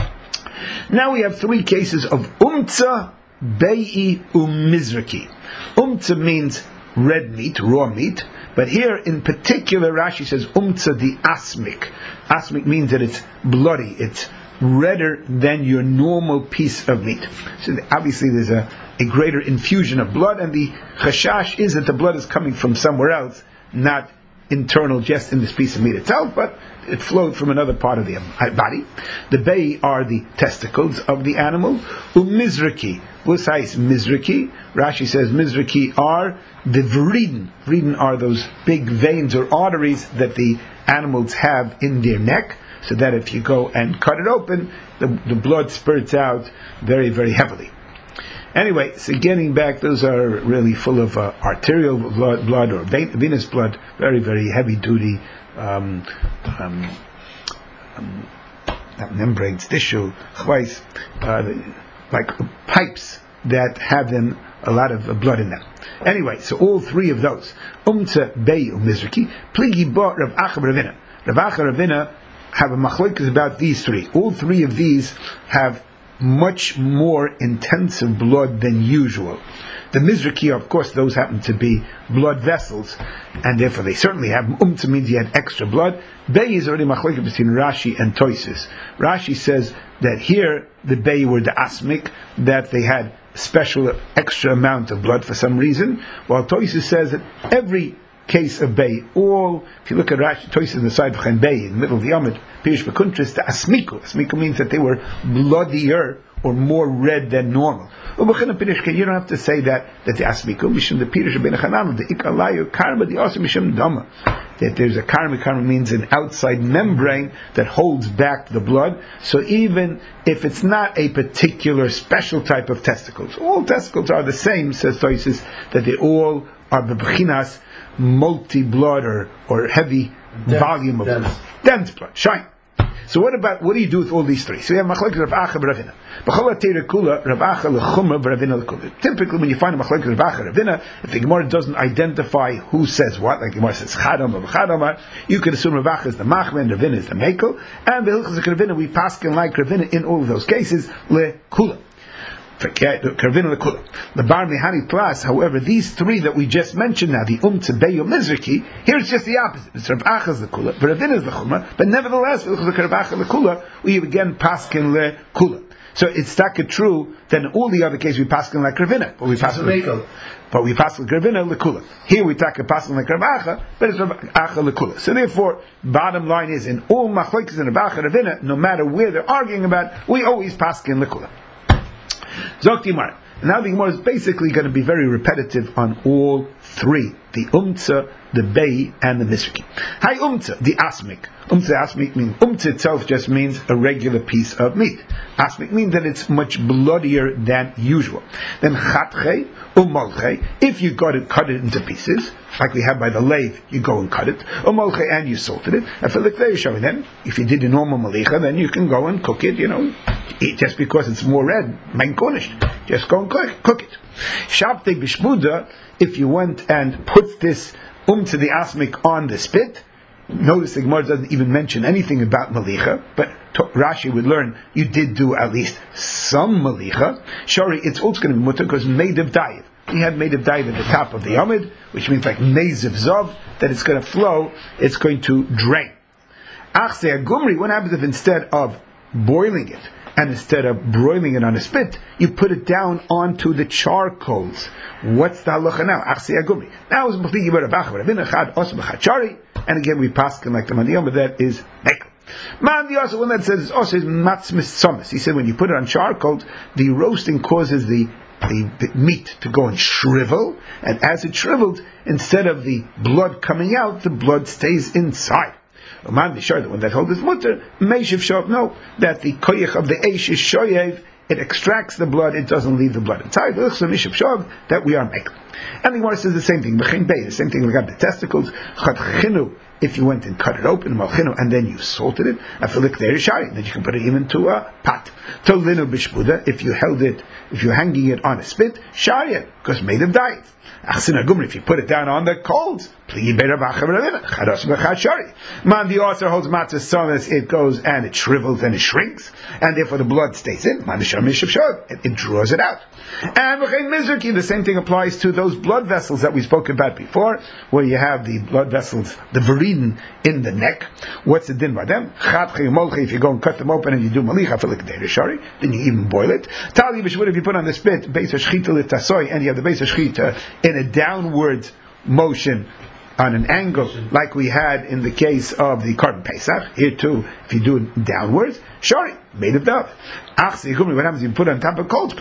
[SPEAKER 1] Now we have three cases of umtza, be'i, umizraki. Umtza means red meat, raw meat, but here in particular Rashi says umtza di asmik. Asmik means that it's bloody, it's redder than your normal piece of meat. So obviously there's a, a greater infusion of blood, and the chashash is that the blood is coming from somewhere else, not internal just in this piece of meat itself, but it flowed from another part of the body. The bay are the testicles of the animal. Umizraki. Wusais mizraki. Rashi says mizraki are the vriden. Vriden are those big veins or arteries that the animals have in their neck, so that if you go and cut it open, the, the blood spurts out very, very heavily. Anyway, so getting back, those are really full of uh, arterial blood, blood or venous blood, very, very heavy duty, um, um, um, not membranes, tissue, chvais, uh, like pipes that have them, a lot of uh, blood in them. Anyway, so all three of those, umtza, bei, umizraki, pligi ba, Rav Acha, Ravina. Rav Acha, Ravina have a machlokes about these three. All three of these have much more intensive blood than usual. The mizraki, of course, those happen to be blood vessels, and therefore they certainly have. Umtza means he had extra blood. Bei is already machlokes between Rashi and Toises. Rashi says that here the bei were the asmik, that they had special extra amount of blood for some reason, while Toises says that every case of bay, all, if you look at Rashi, Toises in the side of Chen Bay, in the middle of the Yomid, Pirish Bekuntris, the Asmiku. Asmiku means that they were bloodier or more red than normal. You don't have to say that, that the Asmiku, Mishum the Pirish Ben Chanam, the Ikalayu Karma, the also Mishum Dama. That there's a karma, karma means an outside membrane that holds back the blood. So even if it's not a particular special type of testicles, all testicles are the same, says Toises, that they all are bebechinas, multi-blood or, or heavy dense, volume of dense. blood. Dense blood, shine. So what about, what do you do with all these three? So we have machlokes Rav Acha Ravina. B'chol ha'teira kula, Rav Acha l'chumah v'Ravina l'kula. Typically when you find a machlokes Rav Acha Ravina, if the Gemara doesn't identify who says what, like the Gemara says chadam or v'chadamar, you could assume Rav Acha is the machmer and Ravina is the mekel, and v'hilchas Ravina, we paskin like Ravina in all of those cases, l'kula. The bar mihani plus, however, these three that we just mentioned now, the umtza, bei, mizraki, here it's just the opposite. It's Rav Acha's the kula, but Ravina is the chumrah, but nevertheless, Rav Acha the kula, we again paskin le kula. So it's taka true that in all the other cases we paskin like Ravina, but we paskin but we paskin Ravina le kula. Here we taka paskin like Rav Acha, but it's Rav Acha le kula. So therefore, bottom line is in all machlokes and Rav Acha Ravina, no matter where they're arguing about, we always paskin le kula. Zok Gemara. Now the Gemara is basically going to be very repetitive on all three: the umtza, the bei, and the mizraki. Hi umtza, the asmik. Umtza asmik means umtza itself just means a regular piece of meat. asmik means that it's much bloodier than usual. Then chatche umolche, if you got it, cut it into pieces, like we have by the lathe, you go and cut it. Umolche, and you salted it. Then, if you did a normal malicha, then you can go and cook it. You know, eat just because it's more red, mein konish. Just go and cook, cook it. Shabte bishbuda, if you went and put this um to the asmik on the spit. Notice the Gemara doesn't even mention anything about malicha, but Rashi would learn you did do at least some malicha. Shari, it's also going to be mutter because made of dayiv. He had made of dayiv at the top of the yamid, which means like meziv zov, that it's going to flow, it's going to drain. Achse agumri, what happens if instead of boiling it, and instead of broiling it on a spit, you put it down onto the charcoals? What's the halacha now? Achse agumri. Now it's mufti yibar abachar, rabin echad os b'chachari. And again, we pass like the Mandiyam, but that is mekel. Man, the also one that says also is matzmis somis. He said when you put it on charcoal, the roasting causes the, the, the meat to go and shrivel, and as it shrivels, instead of the blood coming out, the blood stays inside. Man, the shor, the one that holds his mutter, meishiv shov, no, that the koyach of the eish is shoyev, it extracts the blood, it doesn't leave the blood inside. That we are mekel. And the Gemara says the same thing. The same thing regarding the testicles. If you went and cut it open, and then you salted it, then you can put it even to a pot. If you held it, if you're hanging it on a spit, shari, because made of diet. If you put it down on the coals, man, the author holds matzah sonis, it goes and it shrivels and it shrinks, and therefore the blood stays in. It draws it out. And the same thing applies to those blood vessels that we spoke about before, where you have the blood vessels, the veriden in the neck. What's the din by them? If you go and cut them open and you do malicha for like shari, then you even boil it. Tali b'shvud, if you put on the spit, beis hashchita l'tasoy, and you have the beis hashchita in a downward motion on an angle, like we had in the case of the Korban Pesach. Here too, if you do it downwards, shari, made of dove. What happens if you put it on top of coals?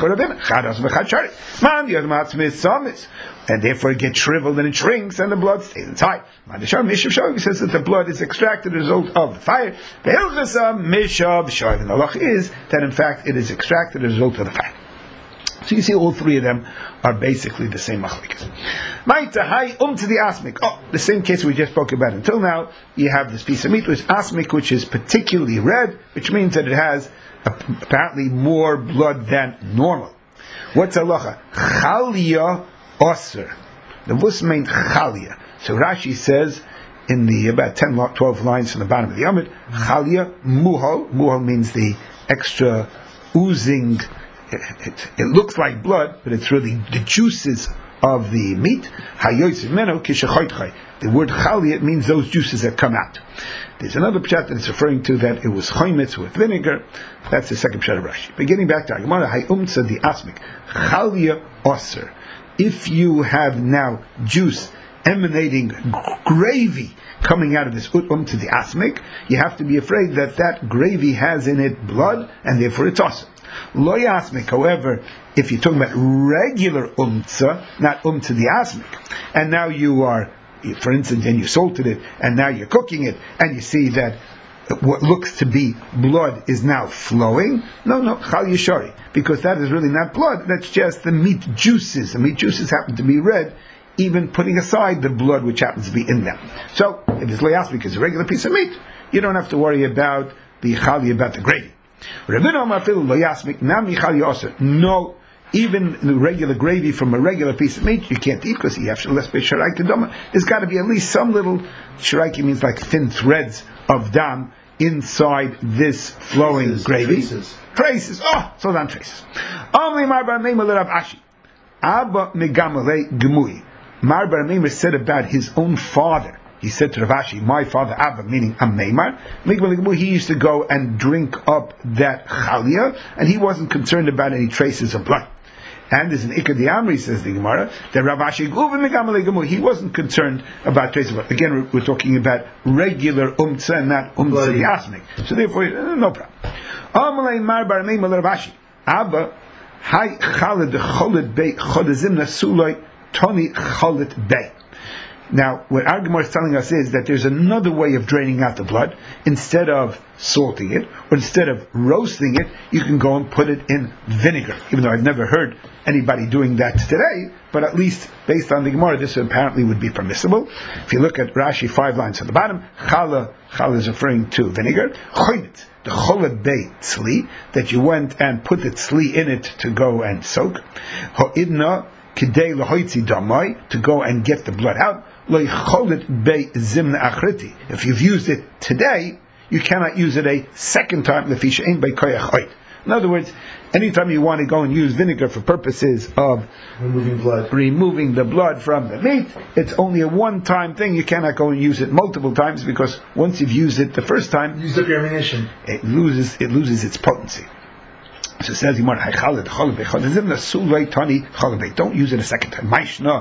[SPEAKER 1] And therefore it gets shriveled and it shrinks and the blood stays inside. He says that the blood is extracted as a result of the fire. The halach is that in fact it is extracted as a result of the fire. So you see all three of them are basically the same machlikas. Um to the asmik. Oh, the same case we just spoke about until now. You have this piece of meat which is asmik, which is particularly red, which means that it has apparently more blood than normal. What's halacha? Chalia osir. The vus meant chalia. So Rashi says in the about ten, twelve lines from the bottom of the Amid, chalia muhal. Muhal means the extra oozing. It, it, it looks like blood, but it's really the juices of the meat. The word chalia means those juices that come out. There's another pshat that is referring to that it was chometz with vinegar. That's the second pshat of Rashi. But getting back to our Gemara, hayumtza the asmik chalia oser. If you have now juice emanating gravy coming out of this um to the asmik, you have to be afraid that that gravy has in it blood, and therefore it's awesome. Lo yasmik, however, if you're talking about regular umtza, not um to the asmik, and now you are, for instance, and you salted it, and now you're cooking it, and you see that what looks to be blood is now flowing, no, no, chal yishari, because that is really not blood, that's just the meat juices. The meat juices happen to be red, even putting aside the blood which happens to be in them. So, if it's lo yasmik, it's a regular piece of meat, you don't have to worry about the chali, about the gravy. No, even the regular gravy from a regular piece of meat you can't eat because you have less sharaik kedama. There's got to be at least some little sharaik, means like thin threads of dam inside this flowing traces, gravy. Traces. Traces. Oh, so down traces. Only Marbar Meimer Rav Ashi. Abba Megamale Gemui. Marbar Meimer said about his own father. He said to Rav Ashi, my father Abba, meaning a Meimar, he used to go and drink up that chalia, and he wasn't concerned about any traces of blood. And there's an Ikar Diamri, says the Gemara, that Rav Ashi, he wasn't concerned about traces of blood. Again, we're, we're talking about regular umtza and not umtza the asmik. So therefore, no problem. Amalei Marbar Meimar Rav Ashi, Abba, Hai Chalid Cholid Bey Chodazim Nasuloi Toni Cholid Bey. Now, what our Gemara is telling us is that there's another way of draining out the blood. Instead of salting it, or instead of roasting it, you can go and put it in vinegar. Even though I've never heard anybody doing that today, but at least based on the Gemara, this apparently would be permissible. If you look at Rashi, five lines on the bottom, challah, challah is referring to vinegar. Choynit, the cholad bay tzli, that you went and put the tzli in it to go and soak. Ho'idna, kidei lahoitzi damai, to go and get the blood out. If you've used it today, you cannot use it a second time. In other words, anytime you want to go and use vinegar for purposes of
[SPEAKER 3] removing blood,
[SPEAKER 1] removing the blood from the meat, it's only a one-time thing. You cannot go and use it multiple times, because once you've used it the first time,
[SPEAKER 3] use up your ammunition.
[SPEAKER 1] It loses it loses its potency. So it says, don't use it a second time.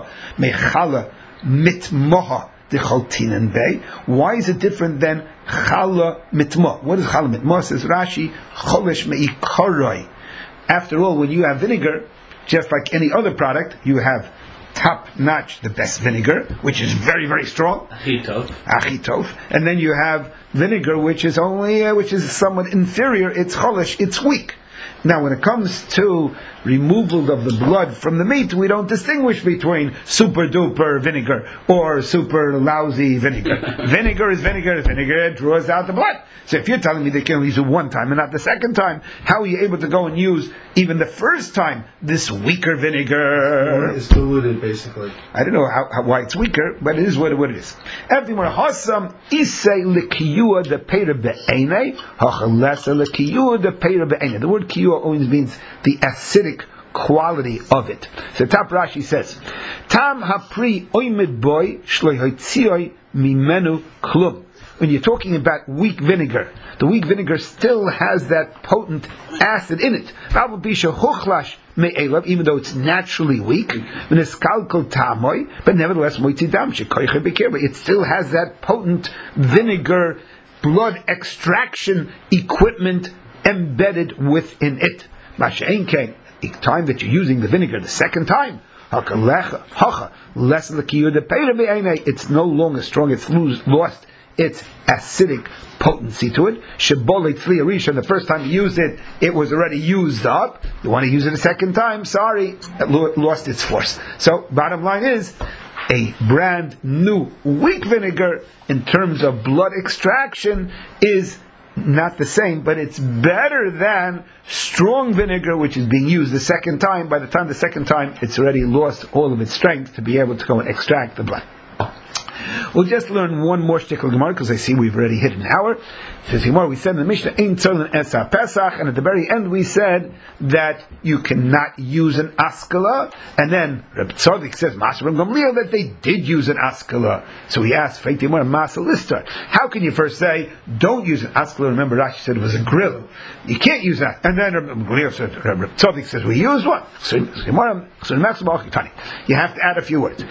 [SPEAKER 1] Mitmoha the chaltinen bay. Why is it different than chala mitma? What is chala mitma? Says Rashi, cholesh meikaroi. After all, when you have vinegar, just like any other product, you have top notch, the best vinegar, which is very, very strong.
[SPEAKER 2] Achitov.
[SPEAKER 1] Achitov. And then you have vinegar, which is only, uh, which is somewhat inferior. It's cholesh, it's weak. Now, when it comes to removal of the blood from the meat, we don't distinguish between super duper vinegar or super lousy vinegar. Vinegar is vinegar is vinegar. It draws out the blood. So if you're telling me they can only use it one time and not the second time, how are you able to go and use even the first time this weaker vinegar?
[SPEAKER 3] It's diluted, basically.
[SPEAKER 1] I don't know how, how, why it's weaker, but it is what, what it is. Everything more hasam isay lekiyua the peira be'enei hachalesa lekiyua the peira be'enei. The word kiyua always means the acidic quality of it. So Top Rashi says, Tam hapri oimid boy shloi hoitzioi mimenu klum. When you're talking about weak vinegar, the weak vinegar still has that potent acid in it. Even though it's naturally weak, but nevertheless, it still has that potent vinegar blood extraction equipment embedded within it. The time that you're using the vinegar the second time, it's no longer strong, it's lost its acidic potency to it. The first time you used it, it was already used up. You want to use it a second time, sorry, it lost its force. So, bottom line is, a brand new weak vinegar, in terms of blood extraction, is not the same, but it's better than strong vinegar, which is being used the second time. By the time the second time, it's already lost all of its strength to be able to go and extract the blood. We'll just learn one more shtickle Gemara, because I see we've already hit an hour. Says Gemara, we said in the Mishnah, Ein tzolin esa Pesach, and at the very end we said that you cannot use an askala, and then Reb Tzodik says, Maser and Gamliel, that they did use an askala. So we asked, Freit Gemara, Maser Lister, how can you first say, don't use an askala? Remember, Rashi said it was a grill. You can't use that. And then Reb Gamliel said, Reb Tzodik says, we use one. So Gemara, so you have to add a few words.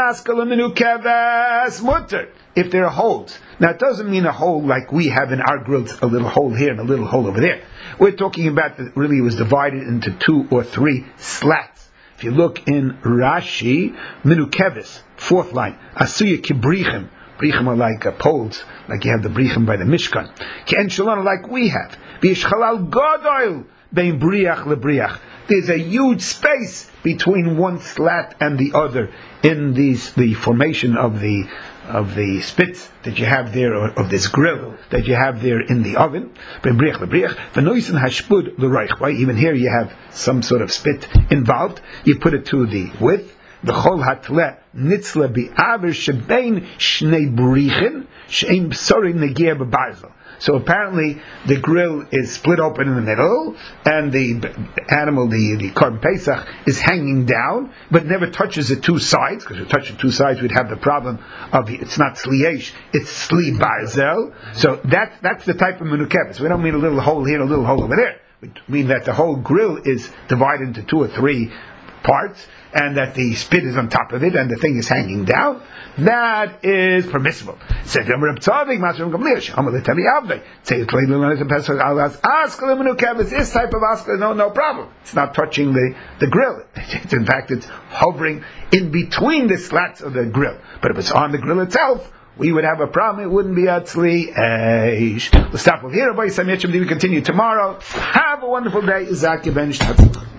[SPEAKER 1] Mutter, if there are holes. Now, it doesn't mean a hole like we have in our grills, a little hole here and a little hole over there. We're talking about that really it was divided into two or three slats. If you look in Rashi, Minukevis, fourth line, Asuya Kibrichim. Brichim are like uh, poles, like you have the Brichim by the Mishkan. Ken Shalom, like we have. V'yishchalal Godoil, Bein Briach lebriach. There's a huge space between one slat and the other in these, the formation of the of the spits that you have there, or of this grill that you have there in the oven. Even here you have some sort of spit involved. You put it to the width. The chol hatle nitzla bi'aver shebein shnei brichin she'im b'sorin negiah b'barzel. So apparently the grill is split open in the middle, and the animal, the, the Korban Pesach, is hanging down, but never touches the two sides, because if it touched the two sides, we'd have the problem of, it's not sliesh, it's sli barzel. So that, that's the type of menukevis. We don't mean a little hole here, a little hole over there. We mean that the whole grill is divided into two or three parts, and that the spit is on top of it, and the thing is hanging down, that is permissible. Said this type of askala, no, no problem. It's not touching the, the grill. It's, in fact, it's hovering in between the slats of the grill. But if it's on the grill itself, we would have a problem. It wouldn't be atzli eish. We'll stop over here. We continue tomorrow. Have a wonderful day. Zaki ben Shtatzik.